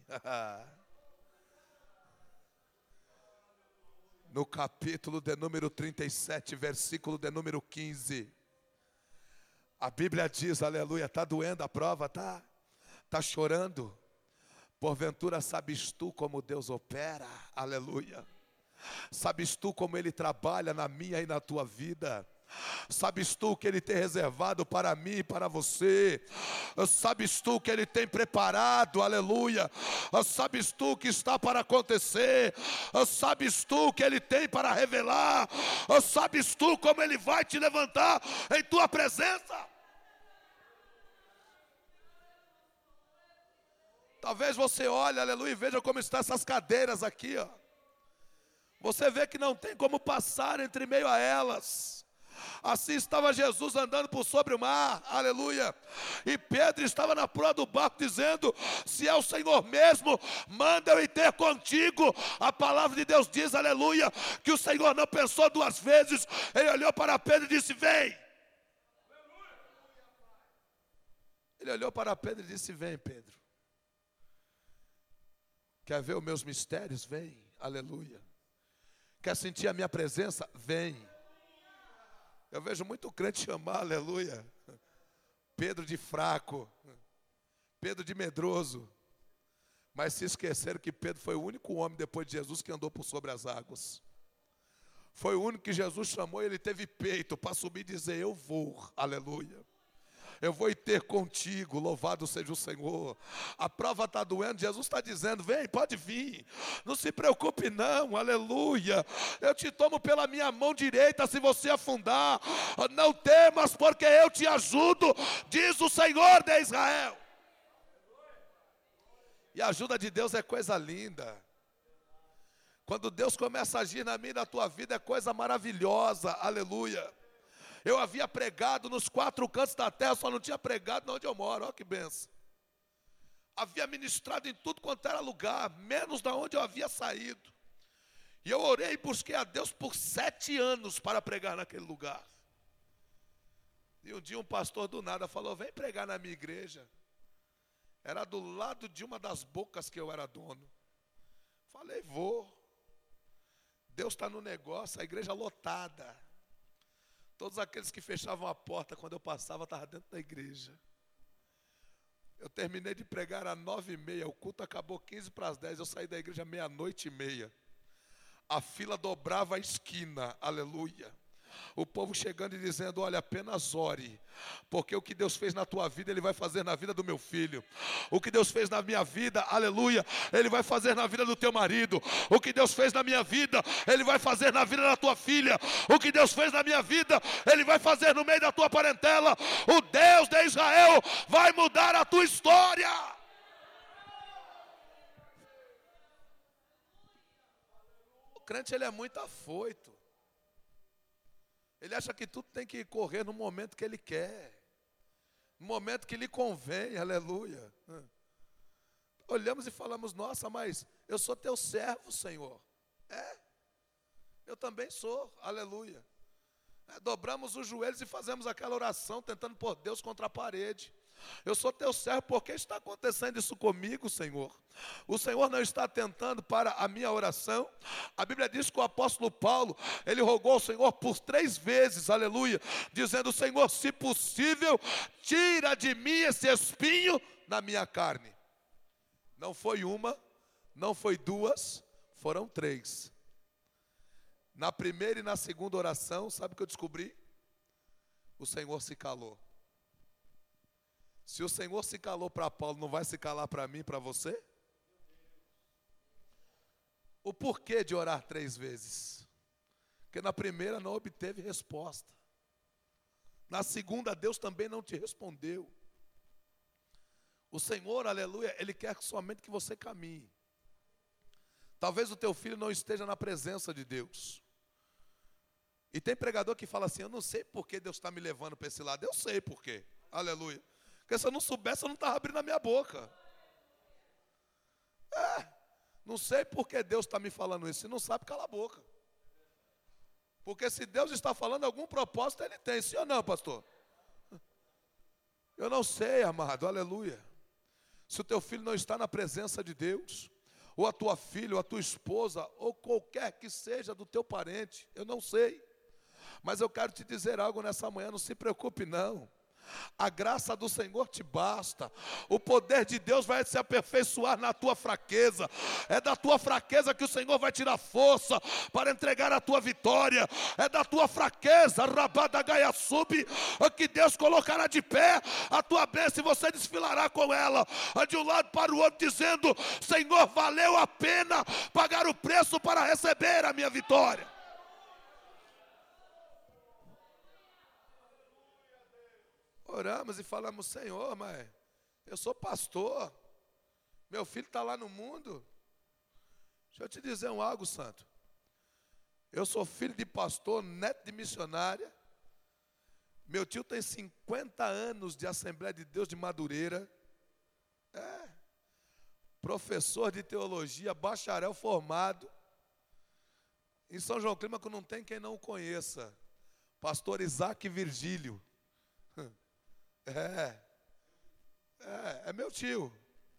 No capítulo de número trinta e sete, versículo de número quinze, a Bíblia diz, aleluia, está doendo a prova, tá? Está chorando? Porventura sabes tu como Deus opera, aleluia. Sabes tu como Ele trabalha na minha e na tua vida? Sabes tu o que Ele tem reservado para mim e para você? Sabes tu o que Ele tem preparado, aleluia? Sabes tu o que está para acontecer? Sabes tu o que Ele tem para revelar? Sabes tu como Ele vai te levantar em tua presença? Talvez você olhe, aleluia, e veja como estão essas cadeiras aqui, ó. Você vê que não tem como passar entre meio a elas. Assim estava Jesus andando por sobre o mar, aleluia. E Pedro estava na proa do barco dizendo, se é o Senhor mesmo, manda eu ir ter contigo. A palavra de Deus diz, aleluia, que o Senhor não pensou duas vezes. Ele olhou para Pedro e disse, vem. Ele olhou para Pedro e disse, vem, Pedro. Quer ver os meus mistérios? Vem, aleluia. Quer sentir a minha presença? Vem. Eu vejo muito crente chamar, aleluia, Pedro de fraco, Pedro de medroso, mas se esqueceram que Pedro foi o único homem depois de Jesus que andou por sobre as águas. Foi o único que Jesus chamou e ele teve peito para subir e dizer, eu vou, aleluia. Eu vou ir ter contigo, louvado seja o Senhor. A prova está doendo, Jesus está dizendo, vem, pode vir, não se preocupe não, aleluia. Eu te tomo pela minha mão direita se você afundar, não temas porque eu te ajudo, diz o Senhor de Israel. E a ajuda de Deus é coisa linda. Quando Deus começa a agir na minha e na tua vida é coisa maravilhosa, aleluia. Eu havia pregado nos quatro cantos da terra, só não tinha pregado onde eu moro, olha que benção. Havia ministrado em tudo quanto era lugar, menos da onde eu havia saído. E eu orei e busquei a Deus por sete anos para pregar naquele lugar. E um dia um pastor do nada falou, vem pregar na minha igreja. Era do lado de uma das bocas que eu era dono. Falei, vou. Deus está no negócio, a igreja lotada. Todos aqueles que fechavam a porta quando eu passava estavam dentro da igreja. Eu terminei de pregar às nove e meia, o culto acabou quinze para as dez, eu saí da igreja meia-noite e meia. A fila dobrava a esquina, aleluia. O povo chegando e dizendo, olha, apenas ore, porque o que Deus fez na tua vida, Ele vai fazer na vida do meu filho. O que Deus fez na minha vida, aleluia, Ele vai fazer na vida do teu marido. O que Deus fez na minha vida, Ele vai fazer na vida da tua filha. O que Deus fez na minha vida, Ele vai fazer no meio da tua parentela. O Deus de Israel vai mudar a tua história. O crente, ele é muito afoito. Ele acha que tudo tem que correr no momento que ele quer, no momento que lhe convém, aleluia. Olhamos e falamos, nossa, mas eu sou teu servo, Senhor. É, eu também sou, aleluia. É, dobramos os joelhos e fazemos aquela oração, tentando pôr Deus contra a parede. Eu sou teu servo, por que está acontecendo isso comigo, Senhor? O Senhor não está atentando para a minha oração. A Bíblia diz que o apóstolo Paulo, ele rogou ao Senhor por três vezes, aleluia, dizendo, Senhor, se possível, tira de mim esse espinho na minha carne. Não foi uma, não foi duas, foram três. Na primeira e na segunda oração, sabe o que eu descobri? O Senhor se calou. Se o Senhor se calou para Paulo, não vai se calar para mim e para você? O porquê de orar três vezes? Porque na primeira não obteve resposta. Na segunda, Deus também não te respondeu. O Senhor, aleluia, Ele quer somente que você caminhe. Talvez o teu filho não esteja na presença de Deus. E tem pregador que fala assim, eu não sei por que Deus está me levando para esse lado. Eu sei por quê. Aleluia. Porque se eu não soubesse, eu não estava abrindo a minha boca. É, não sei por que Deus está me falando isso. Se não sabe, cala a boca. Porque se Deus está falando, algum propósito Ele tem. Sim ou não, pastor? Eu não sei, amado. Aleluia. Se o teu filho não está na presença de Deus, ou a tua filha, ou a tua esposa, ou qualquer que seja do teu parente, eu não sei. Mas eu quero te dizer algo nessa manhã, não se preocupe não. A graça do Senhor te basta. O poder de Deus vai se aperfeiçoar na tua fraqueza. É da tua fraqueza que o Senhor vai tirar força para entregar a tua vitória. É da tua fraqueza, rabada gaia sub, que Deus colocará de pé a tua bênção e você desfilará com ela de um lado para o outro, dizendo: Senhor, valeu a pena pagar o preço para receber a minha vitória. Oramos e falamos: Senhor, mas eu sou pastor, meu filho está lá no mundo. Deixa eu te dizer um algo, santo. Eu sou filho de pastor, neto de missionária. Meu tio tem cinquenta anos de Assembleia de Deus de Madureira. É. Professor de teologia, bacharel formado. Em São João Clímaco não tem quem não o conheça. Pastor Isaac Virgílio. É, é, é meu tio.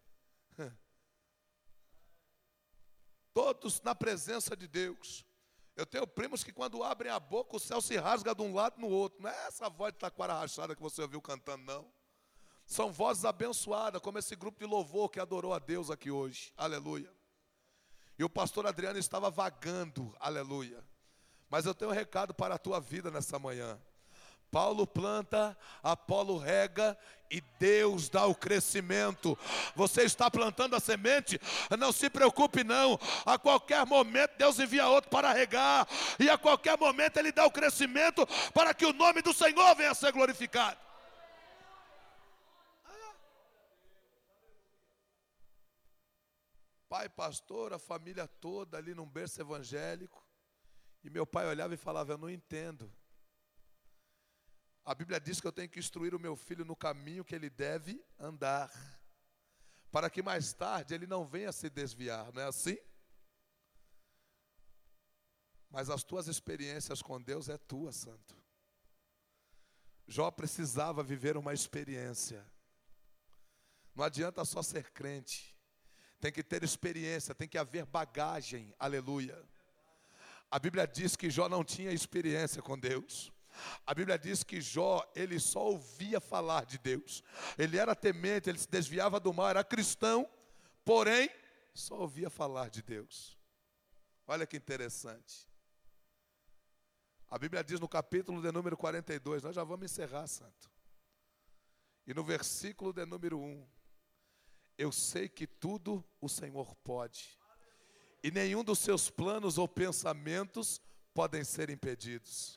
Todos na presença de Deus. Eu tenho primos que quando abrem a boca o céu se rasga de um lado no outro. Não é essa voz de taquara rachada que você ouviu cantando, não. São vozes abençoadas, como esse grupo de louvor que adorou a Deus aqui hoje. Aleluia. E o pastor Adriano estava vagando, aleluia. Mas eu tenho um recado para a tua vida nessa manhã. Paulo planta, Apolo rega e Deus dá o crescimento. Você está plantando a semente? Não se preocupe não. A qualquer momento Deus envia outro para regar. E a qualquer momento Ele dá o crescimento para que o nome do Senhor venha a ser glorificado. Pai pastor, a família toda ali num berço evangélico. E meu pai olhava e falava: eu não entendo. A Bíblia diz que eu tenho que instruir o meu filho no caminho que ele deve andar, para que mais tarde ele não venha se desviar, não é assim? Mas as tuas experiências com Deus é tua, santo. Jó precisava viver uma experiência. Não adianta só ser crente. Tem que ter experiência, tem que haver bagagem, aleluia. A Bíblia diz que Jó não tinha experiência com Deus. A Bíblia diz que Jó, ele só ouvia falar de Deus. Ele era temente, ele se desviava do mal, era cristão, porém, só ouvia falar de Deus. Olha que interessante. A Bíblia diz no capítulo de número quarenta e dois, nós já vamos encerrar, santo. E no versículo de número um, eu sei que tudo o Senhor pode, e nenhum dos seus planos ou pensamentos podem ser impedidos.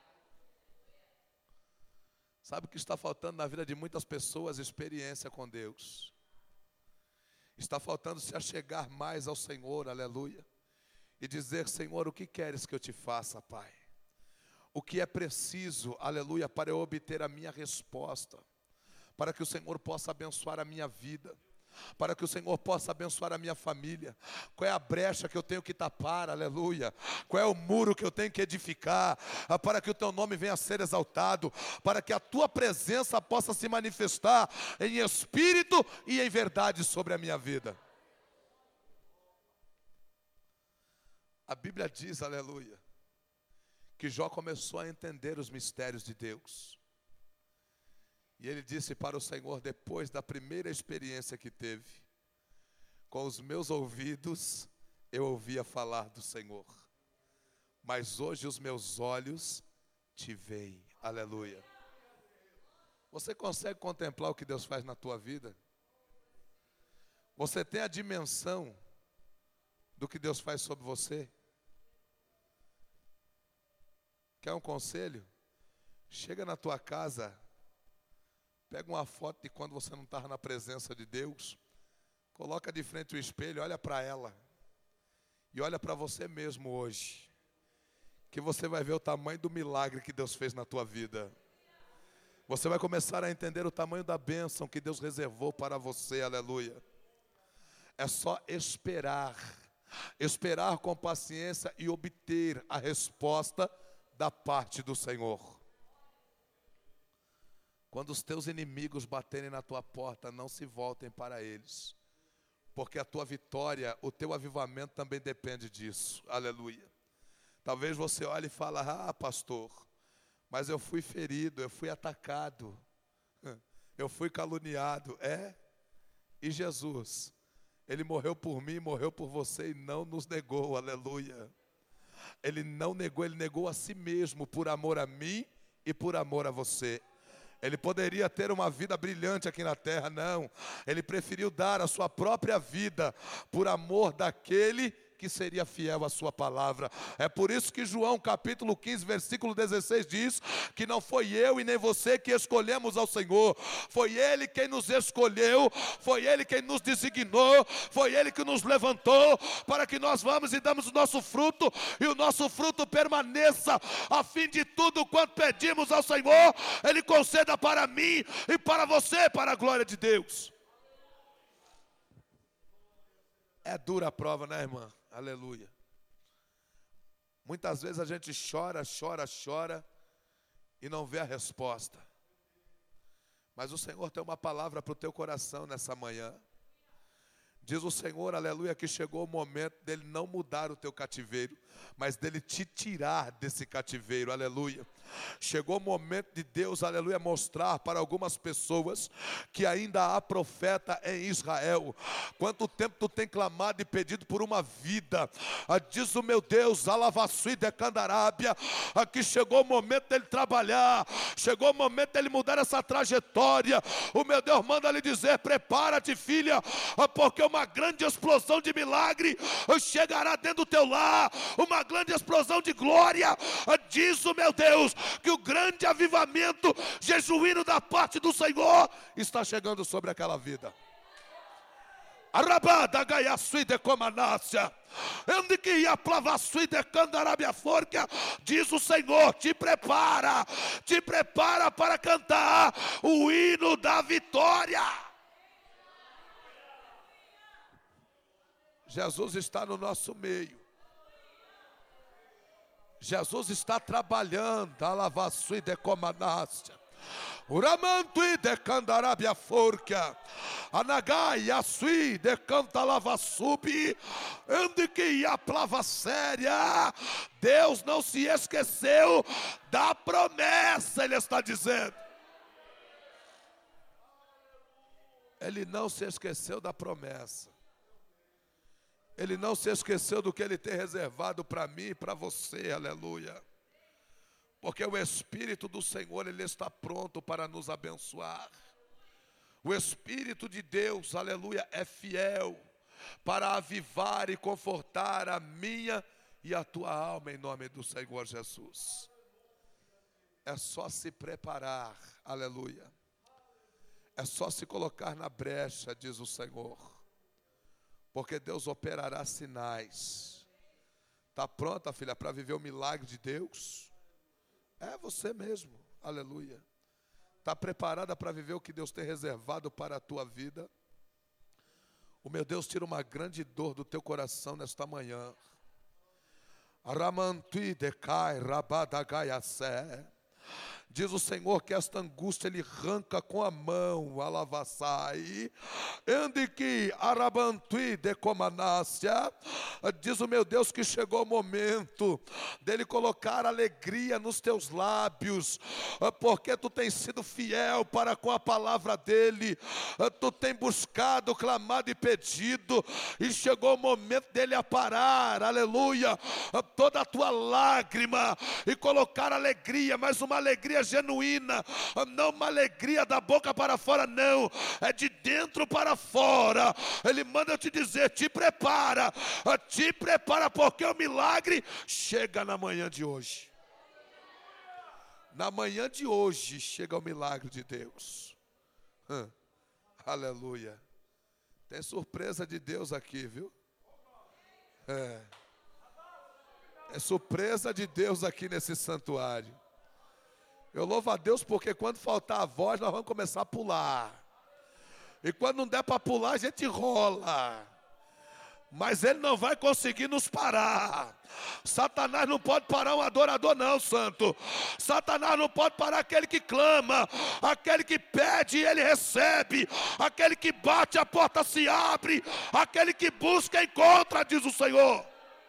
Sabe o que está faltando na vida de muitas pessoas? Experiência com Deus. Está faltando se achegar mais ao Senhor, aleluia. E dizer: Senhor, o que queres que eu te faça, Pai? O que é preciso, aleluia, para eu obter a minha resposta? Para que o Senhor possa abençoar a minha vida. Para que o Senhor possa abençoar a minha família. Qual é a brecha que eu tenho que tapar, aleluia? Qual é o muro que eu tenho que edificar, para que o teu nome venha a ser exaltado, para que a tua presença possa se manifestar em espírito e em verdade sobre a minha vida. A Bíblia diz, aleluia, que Jó começou a entender os mistérios de Deus. E ele disse para o Senhor, depois da primeira experiência que teve: com os meus ouvidos eu ouvia falar do Senhor, mas hoje os meus olhos te veem. Aleluia. Você consegue contemplar o que Deus faz na tua vida? Você tem a dimensão do que Deus faz sobre você? Quer um conselho? Chega na tua casa, pega uma foto de quando você não estava na presença de Deus, coloca de frente o espelho, olha para ela e olha para você mesmo hoje. que você vai ver o tamanho do milagre que Deus fez na tua vida. Você vai começar a entender o tamanho da bênção que Deus reservou para você, aleluia. É só esperar, esperar com paciência e obter a resposta da parte do Senhor. Quando os teus inimigos baterem na tua porta, não se voltem para eles, porque a tua vitória, o teu avivamento também depende disso, aleluia. Talvez você olhe e fale: ah, pastor, mas eu fui ferido, eu fui atacado, eu fui caluniado. É? E Jesus, Ele morreu por mim, morreu por você e não nos negou, aleluia. Ele não negou, Ele negou a si mesmo por amor a mim e por amor a você. Ele poderia ter uma vida brilhante aqui na terra, não. Ele preferiu dar a sua própria vida por amor daquele que seria fiel à sua palavra. É por isso que João capítulo quinze, versículo dezesseis diz que não foi eu e nem você que escolhemos ao Senhor, foi Ele quem nos escolheu, foi Ele quem nos designou, foi Ele que nos levantou para que nós vamos e damos o nosso fruto e o nosso fruto permaneça, a fim de tudo quanto pedimos ao Senhor, Ele conceda para mim e para você, para a glória de Deus. É dura a prova, né, irmã? Aleluia. Muitas vezes a gente chora, chora, chora e não vê a resposta. Mas o Senhor tem uma palavra para o teu coração nessa manhã. Diz o Senhor, aleluia, que chegou o momento dele não mudar o teu cativeiro, mas dele te tirar desse cativeiro, aleluia. Chegou o momento de Deus, aleluia, mostrar para algumas pessoas que ainda há profeta em Israel. Quanto tempo tu tem clamado e pedido por uma vida? Diz o meu Deus, alavaçui de Candarábia, aqui chegou o momento dele trabalhar, chegou o momento dele mudar essa trajetória. O meu Deus manda lhe dizer: prepara-te, filha, porque uma grande explosão de milagre chegará dentro do teu lar, uma grande explosão de glória. Diz o meu Deus que o grande avivamento jejuíno da parte do Senhor está chegando sobre aquela vida. Arabada gaia suide comanácia, onde que ia plava suide candarabia forca. Diz o Senhor: te prepara, te prepara para cantar o hino da vitória. Jesus está no nosso meio. Jesus está trabalhando, alavaçui de comanácia, uramantui de candarabia forca, anagai assui de canta lavassubi, ande que ia plava séria. Deus não se esqueceu da promessa, Ele está dizendo. Ele não se esqueceu da promessa. Ele não se esqueceu do que Ele tem reservado para mim e para você, aleluia. Porque o Espírito do Senhor, Ele está pronto para nos abençoar. O Espírito de Deus, aleluia, é fiel para avivar e confortar a minha e a tua alma em nome do Senhor Jesus. É só se preparar, aleluia. É só se colocar na brecha, diz o Senhor. Porque Deus operará sinais. Está pronta, filha, para viver o milagre de Deus? É você mesmo, aleluia. Está preparada para viver o que Deus tem reservado para a tua vida? O meu Deus tira uma grande dor do teu coração nesta manhã. Aramantui decai rabadagaiassé. Diz o Senhor que esta angústia Ele arranca com a mão, alavaçai, ande que arabantui de comanácia. Diz o meu Deus que chegou o momento dele colocar alegria nos teus lábios, porque tu tens sido fiel para com a palavra dele, tu tens buscado, clamado e pedido, e chegou o momento dele aparar, aleluia, toda a tua lágrima e colocar alegria, mas uma alegria genuína, não uma alegria da boca para fora, não, é de dentro para fora. Ele manda eu te dizer: te prepara, te prepara, porque o milagre chega na manhã de hoje. Na manhã de hoje chega o milagre de Deus. Hum, aleluia. Tem surpresa de Deus aqui, viu? É. É surpresa de Deus aqui nesse santuário. Eu louvo a Deus porque quando faltar a voz, nós vamos começar a pular. E quando não der para pular, a gente rola. Mas ele não vai conseguir nos parar. Satanás não pode parar um adorador não, santo. Satanás não pode parar aquele que clama, aquele que pede e ele recebe, aquele que bate a porta se abre, aquele que busca encontra, diz o Senhor.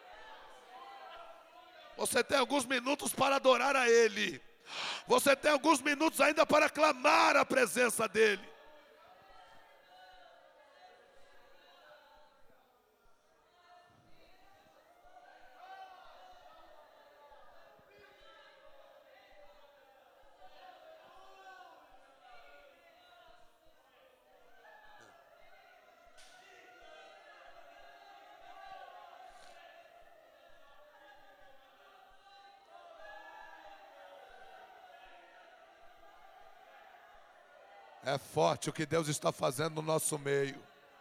Você tem alguns minutos para adorar a ele. Você tem alguns minutos ainda para clamar a presença dele. É forte o que Deus está fazendo no nosso meio.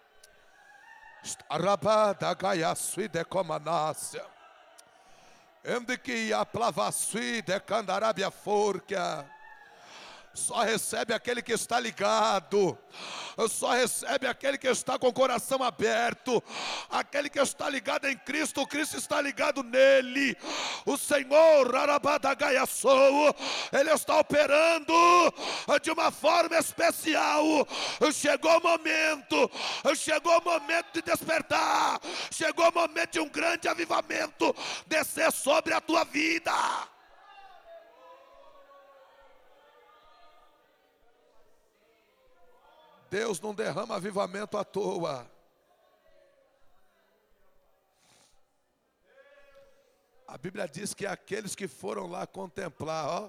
Arabada gaiasui de comanácia. Emdiquia plavasui de candarabia forca. Só recebe aquele que está ligado. Só recebe aquele que está com o coração aberto. Aquele que está ligado em Cristo. Cristo está ligado nele. O Senhor, Arabadagaiaçou, Ele está operando de uma forma especial. Chegou o momento. Chegou o momento de despertar. Chegou o momento de um grande avivamento descer sobre a tua vida. Deus não derrama avivamento à toa. A Bíblia diz que aqueles que foram lá contemplar, ó,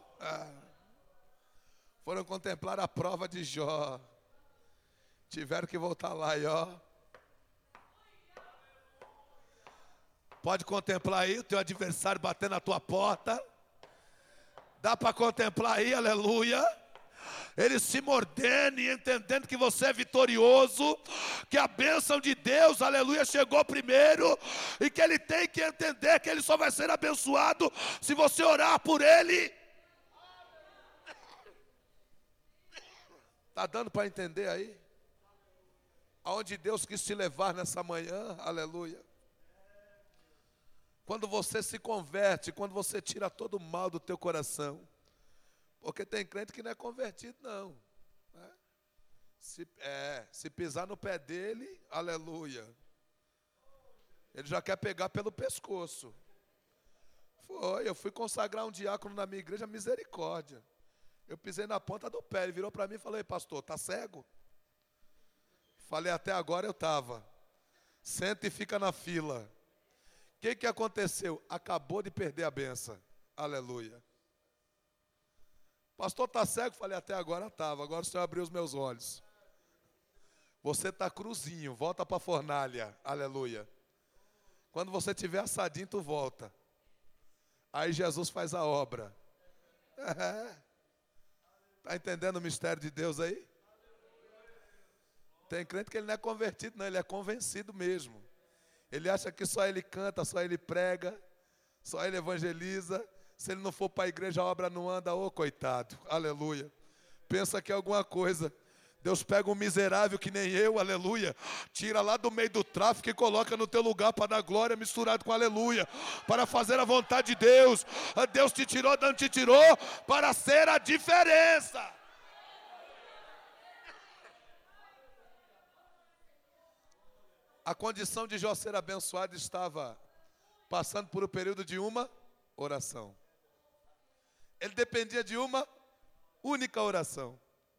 foram contemplar a prova de Jó, tiveram que voltar lá e ó. Pode contemplar aí o teu adversário batendo na tua porta. Dá para contemplar aí, aleluia. Ele se mordendo e entendendo que você é vitorioso, que a bênção de Deus, aleluia, chegou primeiro, e que ele tem que entender que ele só vai ser abençoado se você orar por ele. Está dando para entender aí? Aonde Deus quis te levar nessa manhã, aleluia. Quando você se converte, quando você tira todo o mal do teu coração. Porque tem crente que não é convertido, não. Né? Se, é, se pisar no pé dele, aleluia. Ele já quer pegar pelo pescoço. Foi, eu fui consagrar um diácono na minha igreja, misericórdia. Eu pisei na ponta do pé, ele virou para mim e falou: "Ei, pastor, tá cego?" Falei: "Até agora eu estava." Senta e fica na fila. O que, que aconteceu? Acabou de perder a benção. Aleluia. Pastor, está cego? Falei: "Até agora estava, agora o Senhor abriu os meus olhos." Você está cruzinho, volta para a fornalha, aleluia. Quando você tiver assadinho, tu volta. Aí Jesus faz a obra. Está entendendo o mistério de Deus aí? Tem crente que ele não é convertido, não, ele é convencido mesmo. Ele acha que só ele canta, só ele prega, só ele evangeliza. Se ele não for para a igreja, a obra não anda, ô coitado, aleluia. Pensa que é alguma coisa. Deus pega um miserável que nem eu, aleluia, tira lá do meio do tráfico e coloca no teu lugar para dar glória misturado com aleluia, para fazer a vontade de Deus. Deus te tirou de onde te tirou para ser a diferença. A condição de Jó ser abençoado estava passando por um período de uma oração. Ele dependia de uma única oração.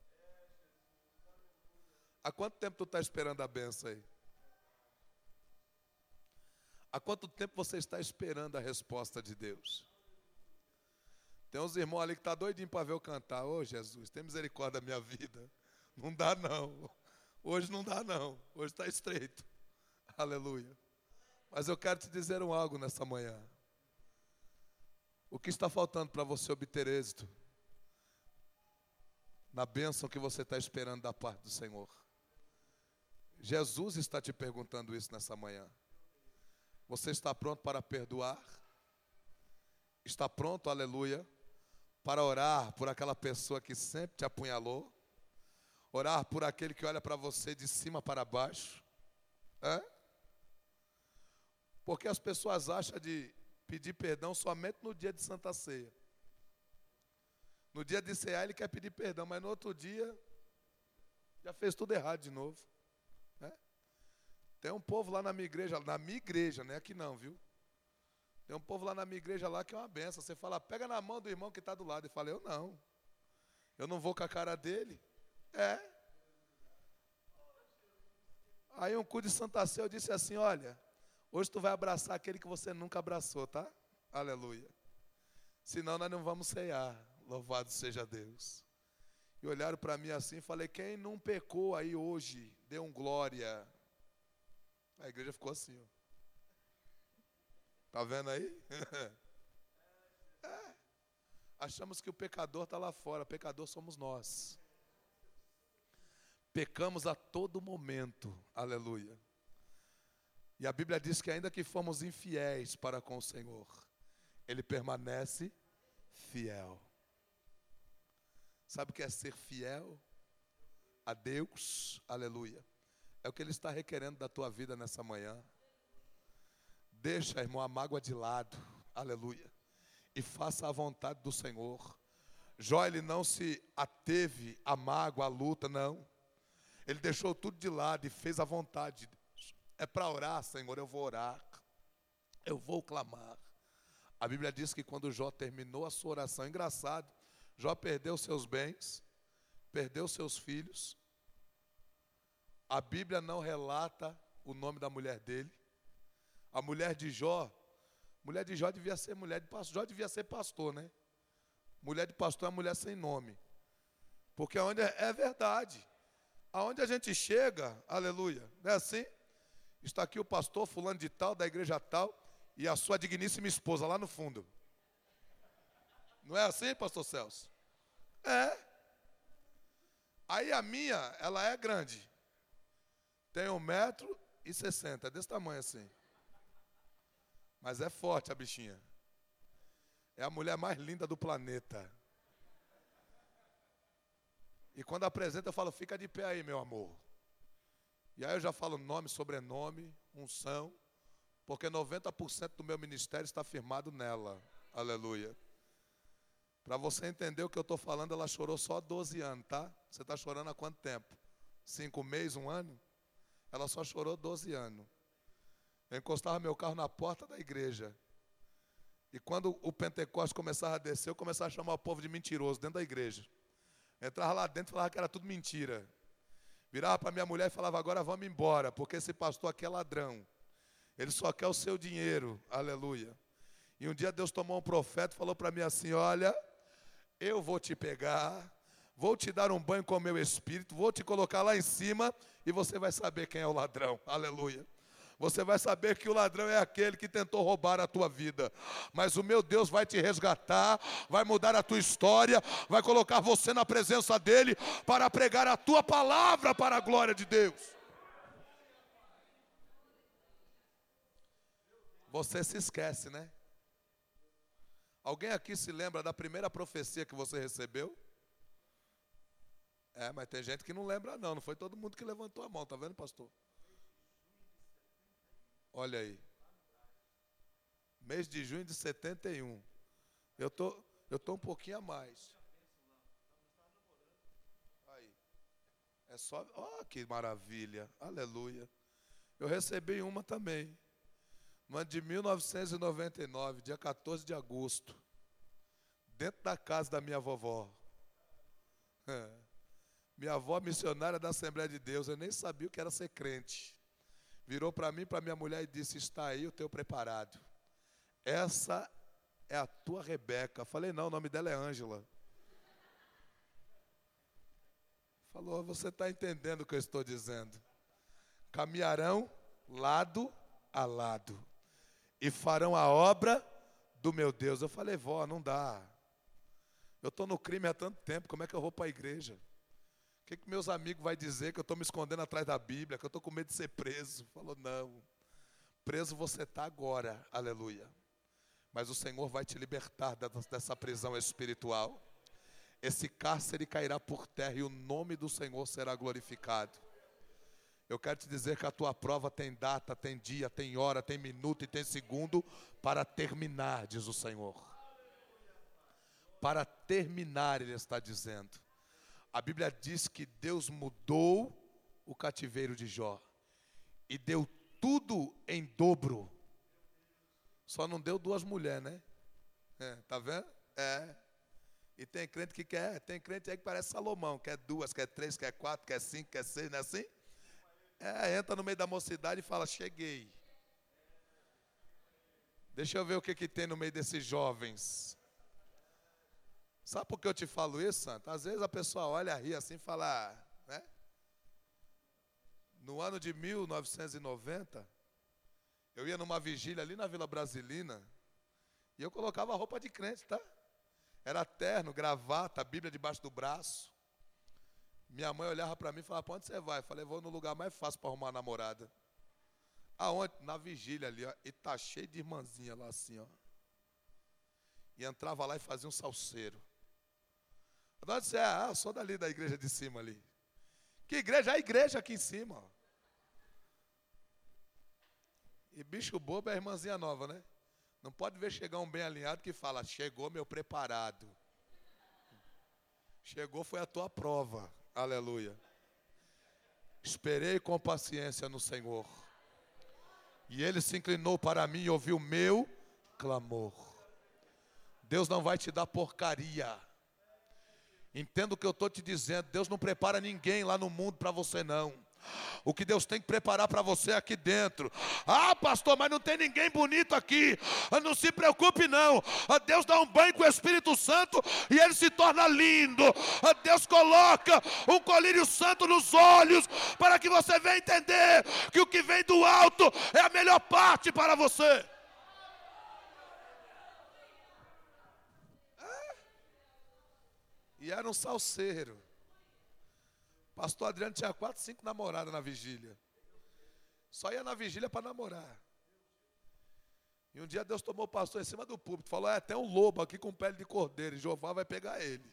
Há quanto tempo tu está esperando a benção aí? Há quanto tempo você está esperando a resposta de Deus? Tem uns irmãos ali que estão doidinhos para ver eu cantar. Ô Jesus, tem misericórdia da minha vida. Não dá não. Hoje não dá não. Hoje está estreito. Aleluia. Mas eu quero te dizer um algo nessa manhã. O que está faltando para você obter êxito na bênção que você está esperando da parte do Senhor? Jesus está te perguntando isso nessa manhã. Você está pronto para perdoar? Está pronto, aleluia, para orar por aquela pessoa que sempre te apunhalou? Orar por aquele que olha para você de cima para baixo? É? Porque as pessoas acham de pedir perdão somente no dia de Santa Ceia. No dia de cear ele quer pedir perdão, mas no outro dia já fez tudo errado de novo. Né? Tem um povo lá na minha igreja, na minha igreja, não é aqui não, viu? Tem um povo lá na minha igreja lá que é uma benção. Você fala, pega na mão do irmão que está do lado. E fala, eu não. Eu não vou com a cara dele. É. Aí um culto de Santa Ceia eu disse assim, olha, hoje tu vai abraçar aquele que você nunca abraçou, tá? Aleluia. Senão nós não vamos ceiar. Louvado seja Deus. E olharam para mim assim e falei, quem não pecou aí hoje, dê um glória. A igreja ficou assim, ó. Tá vendo aí? É. Achamos que o pecador está lá fora, pecador somos nós. Pecamos a todo momento, aleluia. E a Bíblia diz que ainda que fomos infiéis para com o Senhor, Ele permanece fiel. Sabe o que é ser fiel a Deus? Aleluia. É o que Ele está requerendo da tua vida nessa manhã. Deixa, irmão, a mágoa de lado, aleluia, e faça a vontade do Senhor. Jó, ele não se ateve à mágoa, à luta, não. Ele deixou tudo de lado e fez a vontade de Deus. É para orar, Senhor, eu vou orar, eu vou clamar. A Bíblia diz que quando Jó terminou a sua oração, engraçado, Jó perdeu seus bens, perdeu seus filhos. A Bíblia não relata o nome da mulher dele. A mulher de Jó, mulher de Jó devia ser mulher de pastor, Jó devia ser pastor, né? Mulher de pastor é mulher sem nome. Porque aonde é, é verdade. Aonde a gente chega, aleluia, não é assim? Está aqui o pastor fulano de tal, da igreja tal, e a sua digníssima esposa lá no fundo. Não é assim, pastor Celso? É. Aí a minha, ela é grande. Tem um metro e sessenta, desse tamanho assim. Mas é forte a bichinha. É a mulher mais linda do planeta. E quando apresenta eu falo, fica de pé aí, meu amor. E aí eu já falo nome, sobrenome, unção, porque noventa por cento do meu ministério está firmado nela. Aleluia. Para você entender o que eu estou falando, ela chorou só doze anos, tá? Você está chorando há quanto tempo? Cinco meses, um ano? Ela só chorou doze anos. Eu encostava meu carro na porta da igreja. E quando o Pentecostes começava a descer, eu começava a chamar o povo de mentiroso dentro da igreja. Entrava lá dentro e falava que era tudo mentira. Virava para minha mulher e falava, agora vamos embora, porque esse pastor aqui é ladrão. Ele só quer o seu dinheiro, aleluia. E um dia Deus tomou um profeta e falou para mim assim, olha, eu vou te pegar, vou te dar um banho com o meu espírito, vou te colocar lá em cima e você vai saber quem é o ladrão, aleluia. Você vai saber que o ladrão é aquele que tentou roubar a tua vida. Mas o meu Deus vai te resgatar, vai mudar a tua história, vai colocar você na presença dEle para pregar a tua palavra para a glória de Deus. Você se esquece, né? Alguém aqui se lembra da primeira profecia que você recebeu? É, mas tem gente que não lembra não, não foi todo mundo que levantou a mão, tá vendo, pastor? Olha aí. Mês de junho de setenta e um. Eu tô, eu tô um pouquinho a mais. Aí. É só, ó, que maravilha. Aleluia. Eu recebi uma também. No ano de mil novecentos e noventa e nove, dia quatorze de agosto. Dentro da casa da minha vovó. É. Minha avó missionária da Assembleia de Deus, eu nem sabia o que era ser crente. Virou para mim, para minha mulher e disse, está aí o teu preparado. Essa é a tua Rebeca. Falei, não, o nome dela é Ângela. Falou, você está entendendo o que eu estou dizendo. Caminharão lado a lado e farão a obra do meu Deus. Eu falei, vó, não dá. Eu estou no crime há tanto tempo, como é que eu vou para a igreja? O que, que meus amigos vão dizer que eu estou me escondendo atrás da Bíblia, que eu estou com medo de ser preso? Falou, não. Preso você está agora, aleluia. Mas o Senhor vai te libertar dessa prisão espiritual. Esse cárcere cairá por terra e o nome do Senhor será glorificado. Eu quero te dizer que a tua prova tem data, tem dia, tem hora, tem minuto e tem segundo para terminar, diz o Senhor. Para terminar, Ele está dizendo. A Bíblia diz que Deus mudou o cativeiro de Jó e deu tudo em dobro. Só não deu duas mulheres, né? É, tá vendo? É. E tem crente que quer, tem crente aí que parece Salomão, quer duas, quer três, quer quatro, quer cinco, quer seis, não é assim? É, entra no meio da mocidade e fala, cheguei. Deixa eu ver o que, que tem no meio desses jovens. Sabe por que eu te falo isso, Santo? Às vezes a pessoa olha, ri assim e fala, né? No ano de mil novecentos e noventa, eu ia numa vigília ali na Vila Brasilina e eu colocava roupa de crente, tá? Era terno, gravata, a Bíblia debaixo do braço. Minha mãe olhava para mim e falava, para onde você vai? Eu falei, vou no lugar mais fácil para arrumar uma namorada. Aonde? Na vigília ali, ó. E tá cheio de irmãzinha lá assim, ó. E entrava lá e fazia um salseiro. De onde você é? Ah, eu sou dali da igreja de cima ali. Que igreja? A igreja aqui em cima, ó. E bicho bobo é a irmãzinha nova, né? Não pode ver chegar um bem alinhado que fala, chegou meu preparado. Chegou foi a tua prova. Aleluia. Esperei com paciência no Senhor. E Ele se inclinou para mim e ouviu o meu clamor. Deus não vai te dar porcaria. Entenda o que eu estou te dizendo. Deus não prepara ninguém lá no mundo para você não. O que Deus tem que preparar para você é aqui dentro. Ah, pastor, mas não tem ninguém bonito aqui. Não se preocupe não. Deus dá um banho com o Espírito Santo e ele se torna lindo. Deus coloca um colírio santo nos olhos para que você venha entender que o que vem do alto é a melhor parte para você. É. E era um salseiro. Pastor Adriano tinha quatro, cinco namoradas na vigília. Só ia na vigília para namorar. E um dia Deus tomou o pastor em cima do púlpito. Falou, é, tem um lobo aqui com pele de cordeiro. E Jeová vai pegar ele.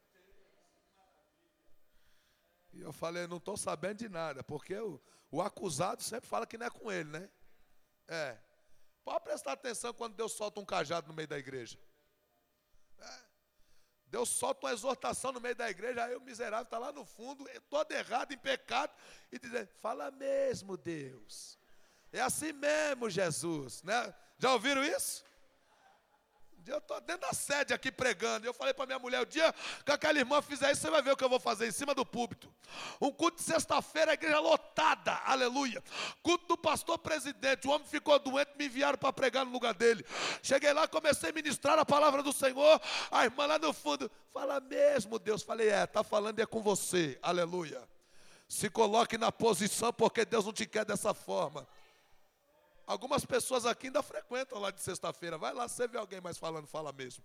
E eu falei, não estou sabendo de nada. Porque o, o acusado sempre fala que não é com ele, né? É. Pode prestar atenção quando Deus solta um cajado no meio da igreja. É. Deus solta uma exortação no meio da igreja, aí o miserável está lá no fundo, todo errado, em pecado, e diz, fala mesmo, Deus. É assim mesmo, Jesus. Né? Já ouviram isso? Um dia eu estou dentro da sede aqui pregando, e eu falei para minha mulher, o dia que aquela irmã fizer isso, você vai ver o que eu vou fazer em cima do púlpito. Um culto de sexta-feira, a igreja lotada, aleluia. Culto do pastor presidente, o homem ficou doente, me enviaram para pregar no lugar dele. Cheguei lá, comecei a ministrar a palavra do Senhor, a irmã lá no fundo, fala mesmo, Deus. Falei, é, está falando é com você, aleluia. Se coloque na posição, porque Deus não te quer dessa forma. Algumas pessoas aqui ainda frequentam lá de sexta-feira. Vai lá, você vê alguém mais falando, fala mesmo.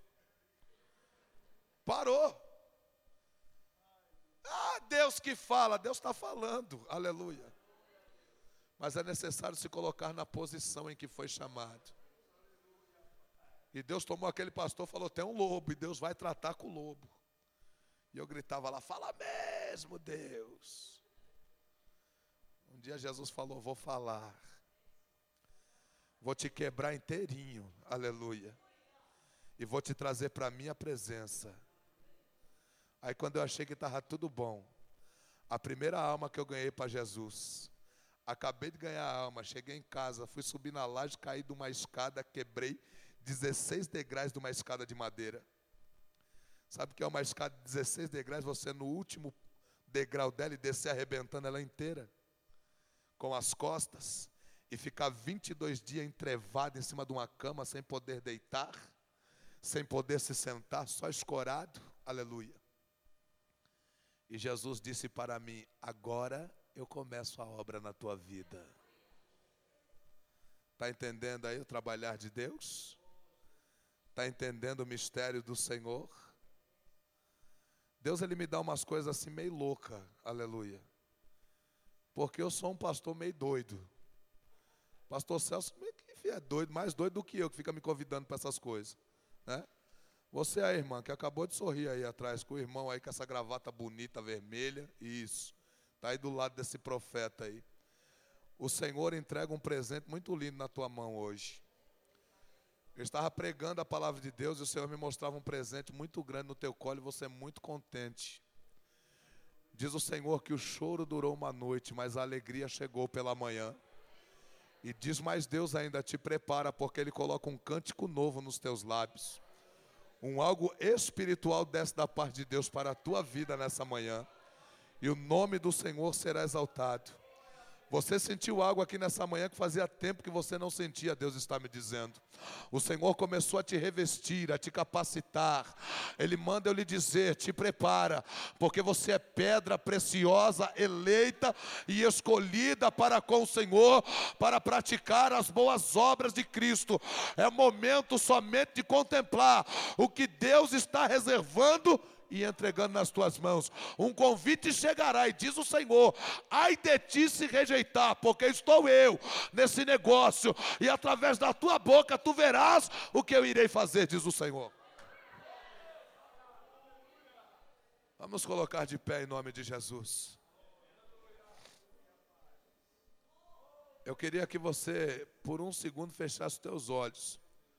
Parou. Ah, Deus que fala, Deus está falando, aleluia. Mas é necessário se colocar na posição em que foi chamado. E Deus tomou aquele pastor e falou, tem um lobo, e Deus vai tratar com o lobo. E eu gritava lá, fala mesmo, Deus. Um dia Jesus falou, vou falar. Vou te quebrar inteirinho, aleluia. E vou te trazer para a minha presença. Aí quando eu achei que estava tudo bom, a primeira alma que eu ganhei para Jesus, acabei de ganhar a alma, cheguei em casa, fui subir na laje, caí de uma escada, quebrei dezesseis degraus de uma escada de madeira. Sabe o que é uma escada de dezesseis degraus? Você no último degrau dela e descer arrebentando ela inteira, com as costas. E ficar vinte e dois dias entrevado em cima de uma cama, sem poder deitar, sem poder se sentar, só escorado, aleluia. E Jesus disse para mim, agora eu começo a obra na tua vida. Está entendendo aí o trabalhar de Deus? Está entendendo o mistério do Senhor? Deus, Ele me dá umas coisas assim meio louca, aleluia. Porque eu sou um pastor meio doido. Pastor Celso meio que filho é doido, mais doido do que eu, que fica me convidando para essas coisas, né? Você aí, irmã, que acabou de sorrir aí atrás, com o irmão aí com essa gravata bonita, vermelha, isso, está aí do lado desse profeta aí. O Senhor entrega um presente muito lindo na tua mão hoje. Eu estava pregando a palavra de Deus e o Senhor me mostrava um presente muito grande no teu colo e você é muito contente. Diz o Senhor que o choro durou uma noite, mas a alegria chegou pela manhã. E diz mais Deus ainda, te prepara, porque Ele coloca um cântico novo nos teus lábios. Um algo espiritual desce da parte de Deus para a tua vida nessa manhã. E o nome do Senhor será exaltado. Você sentiu algo aqui nessa manhã que fazia tempo que você não sentia, Deus está me dizendo. O Senhor começou a te revestir, a te capacitar. Ele manda eu lhe dizer, te prepara, porque você é pedra preciosa, eleita e escolhida para com o Senhor, para praticar as boas obras de Cristo. É momento somente de contemplar o que Deus está reservando e entregando nas tuas mãos. Um convite chegará e diz o Senhor, ai de ti se rejeitar, porque estou eu nesse negócio, e através da tua boca tu verás o que eu irei fazer, diz o Senhor. Vamos colocar de pé em nome de Jesus. Eu queria que você, por um segundo, fechasse os teus olhos.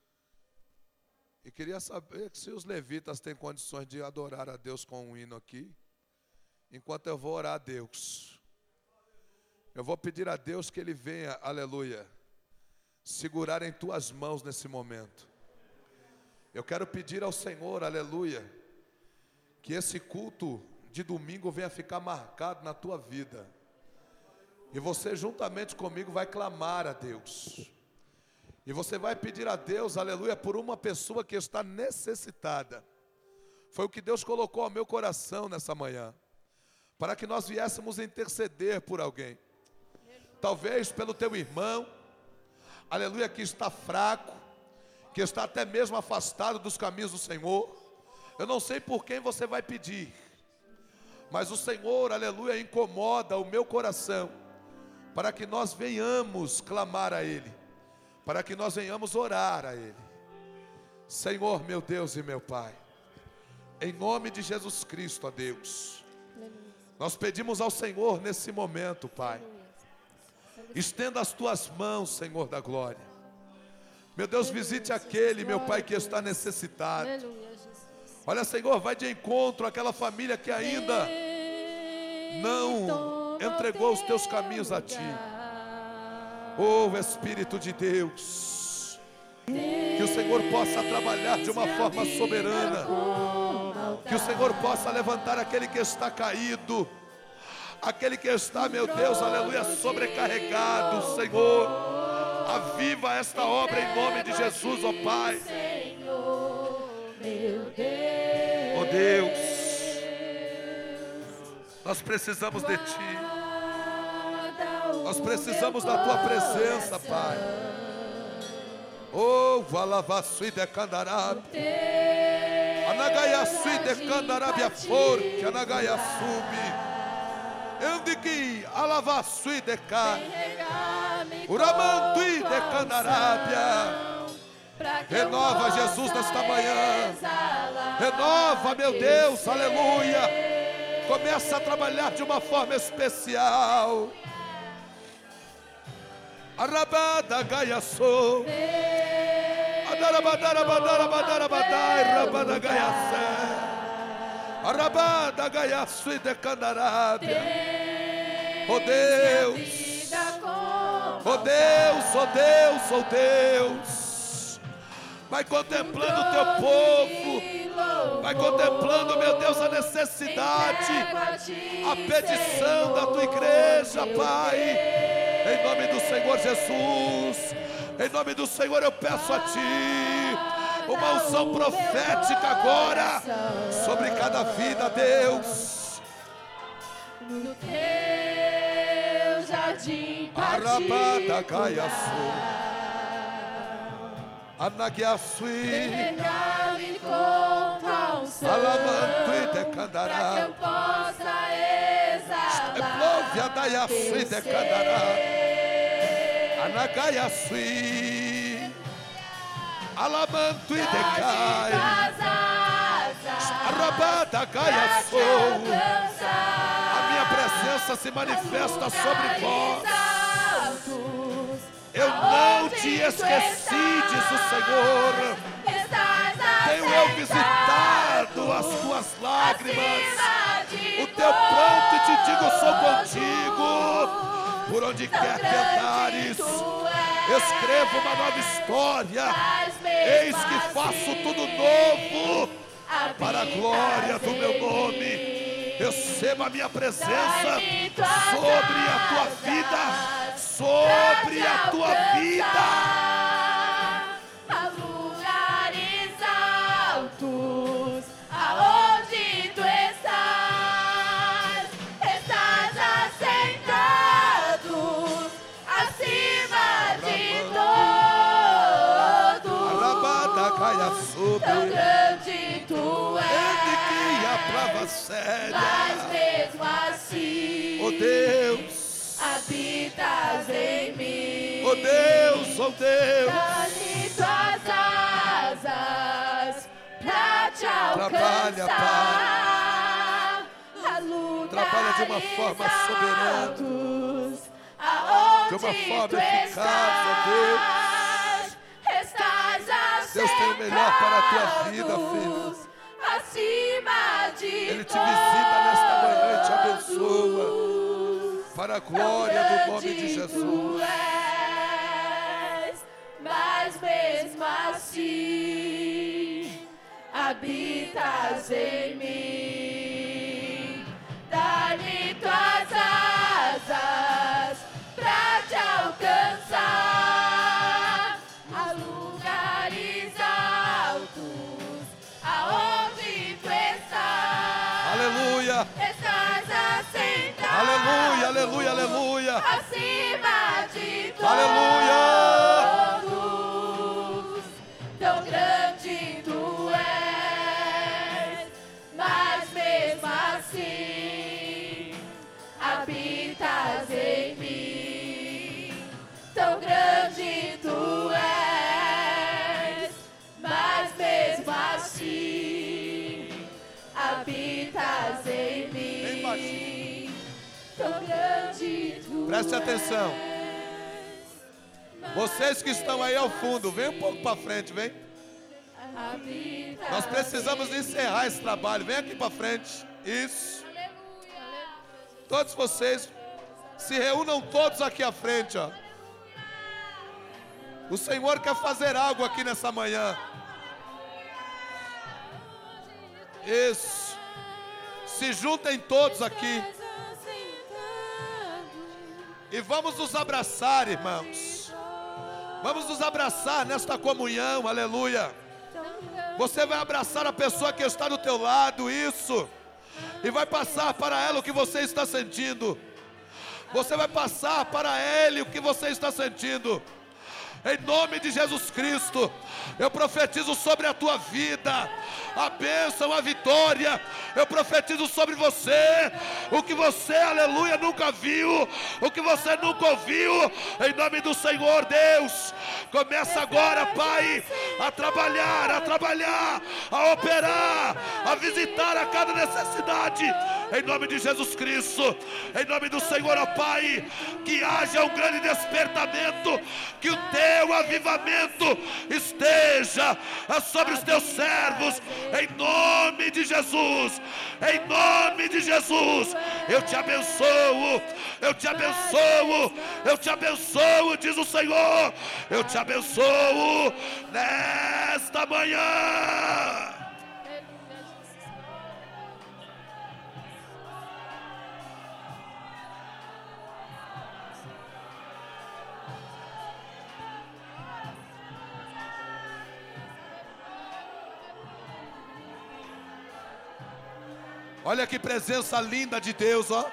E queria saber se os levitas têm condições de adorar a Deus com um hino aqui, enquanto eu vou orar a Deus. Eu vou pedir a Deus que Ele venha, aleluia, segurar em tuas mãos nesse momento. Eu quero pedir ao Senhor, aleluia, que esse culto de domingo venha ficar marcado na tua vida. E você juntamente comigo vai clamar a Deus. E você vai pedir a Deus, aleluia, por uma pessoa que está necessitada. Foi o que Deus colocou ao meu coração nessa manhã, para que nós viéssemos interceder por alguém. Talvez pelo teu irmão, aleluia, que está fraco, que está até mesmo afastado dos caminhos do Senhor. Eu não sei por quem você vai pedir, mas o Senhor, aleluia, incomoda o meu coração, para que nós venhamos clamar a Ele, para que nós venhamos orar a Ele. Senhor, meu Deus e meu Pai, em nome de Jesus Cristo, ó Deus, nós pedimos ao Senhor nesse momento, Pai, estenda as tuas mãos, Senhor da glória. Meu Deus, visite aquele, meu Pai, que está necessitado. Olha, Senhor, vai de encontro àquela família que ainda não entregou os teus caminhos a Ti. Oh, Espírito de Deus, que o Senhor possa trabalhar de uma forma soberana, que o Senhor possa levantar aquele que está caído, aquele que está, meu Deus, aleluia, sobrecarregado. Senhor, aviva esta obra em nome de Jesus, ó Pai. Ó Deus, nós precisamos de Ti. Nós precisamos da Tua presença, Pai. Oh, valavasui de candarab, anagaiasui de candarabia forte, anagaiasumi, endiki alavasui de can, uramantui de candarabia. Renova, Jesus, nesta manhã. Renova, meu Deus, aleluia. Começa a trabalhar de uma forma especial. Arabada gaiaçou, adarabadara badara badara badai, rabada gaiaçé, arabada gaiaçu e decandarábia. Oh Deus, oh Deus, oh Deus, oh Deus, vai contemplando o teu povo, vai contemplando, meu Deus, a necessidade, a petição da tua igreja, Pai. Em nome do Senhor Jesus, em nome do Senhor eu peço a Ti uma unção profética agora sobre cada vida, Deus. No teu jardim Arabada caiaçu, anaguiaçui, derrame com a unção, alamantui para decandará, que eu possa exalar eplove adaiaçui decandará. Anagaia sui. Alamanto e decai. Arrabada gaia sou. A minha presença se manifesta sobre vós. Eu não te esqueci, diz o Senhor. Tenho eu visitado as tuas lágrimas. O teu pranto, e te digo, sou contigo. Por onde quer que andares, escrevo uma nova história. Eis que faço tudo novo, para a glória do meu nome. Receba a minha presença sobre a tua vida, sobre a tua vida. A lugares altos, aonde tu estás, estás assentado acima de todos. Arabada caia sobre. Tão grande tu Ele que a és, prova séria. mas mesmo assim, Oh Deus, habitas em mim. oh Deus, oh Deus. Dá-lhe tuas asas pra te Trabalha, alcançar. A Trabalha de uma forma soberana, altos, aonde de uma forma tu eficaz, ó estás, estás Deus tem o melhor para a tua vida, assentados acima de Ele te visita nesta manhã e te abençoa, para a glória do nome de Jesus. És, mas mesmo assim habitas em mim. Dá-lhe tuas asas pra te alcançar a lugares altos, aonde tu estás. Aleluia, Estás assentado aleluia, aleluia, aleluia. acima de todos. Aleluia. Tão grande tu és, mas mesmo assim habitas em mim. Tão grande tu és, mas mesmo assim habitas em Bem baixinho. mim. Tão grande tu Preste atenção. és. Vocês que estão aí ao fundo, vem um pouco para frente, vem. Habitas Nós precisamos encerrar esse trabalho. Vem aqui para frente. Isso. Todos vocês se reúnam todos aqui à frente, ó. O Senhor quer fazer algo aqui nessa manhã. Isso. Se juntem todos aqui e vamos nos abraçar, irmãos. Vamos nos abraçar nesta comunhão, aleluia. Você vai abraçar a pessoa que está do teu lado, isso. E vai passar para ela o que você está sentindo. Você vai passar para ele o que você está sentindo. Em nome de Jesus Cristo, eu profetizo sobre a tua vida a bênção, a vitória. Eu profetizo sobre você o que você, aleluia, nunca viu, o que você nunca ouviu. Em nome do Senhor Deus, começa agora, Pai, a trabalhar, a trabalhar, a operar, a visitar a cada necessidade. Em nome de Jesus Cristo, em nome do Senhor, ó Pai, que haja um grande despertamento, que o teu avivamento esteja sobre os teus servos, em nome de Jesus, em nome de Jesus. Eu te abençoo, eu te abençoo, eu te abençoo, diz o Senhor, eu te abençoo nesta manhã. Olha que presença linda de Deus, ó.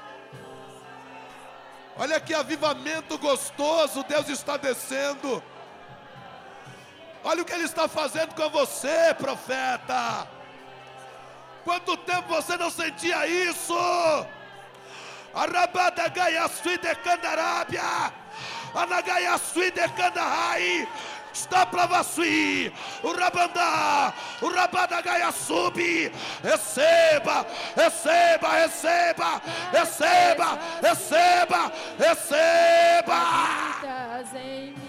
Olha que avivamento gostoso Deus está descendo. Olha o que Ele está fazendo com você, profeta. Quanto tempo você não sentia isso? Arabada gaia suide candarábia. Anagaiasui de Candahai. Está para vasui, o Rabandá, o Rabadagaiasubi. Receba, receba, receba, receba, receba, receba. Habitas em mim.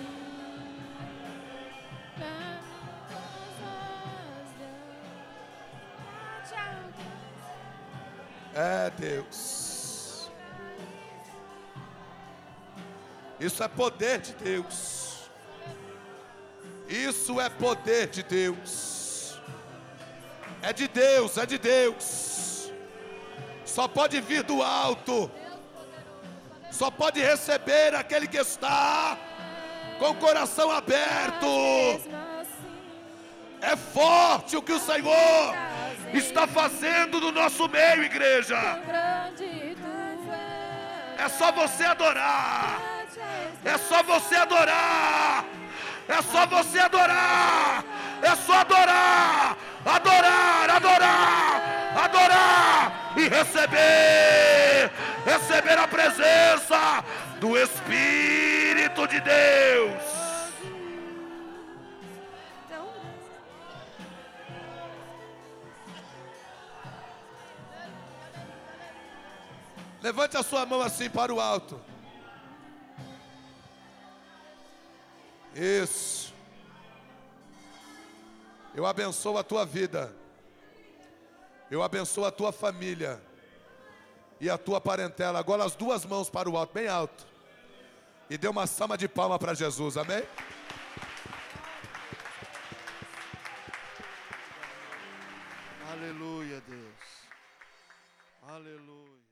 É Deus. Isso é poder de Deus. Isso é poder de Deus. É de Deus, é de Deus. Só pode vir do alto. Só pode receber aquele que está com o coração aberto. É forte o que o Senhor está fazendo no nosso meio, igreja. É só você adorar. É só você adorar. É só você adorar. É só adorar. Adorar, adorar, adorar e receber. Receber a presença do Espírito de Deus. Levante a sua mão assim para o alto. Isso. Eu abençoo a tua vida. Eu abençoo a tua família. E a tua parentela. Agora as duas mãos para o alto, bem alto. E dê uma salva de palma para Jesus, amém? Aleluia, Deus. Aleluia.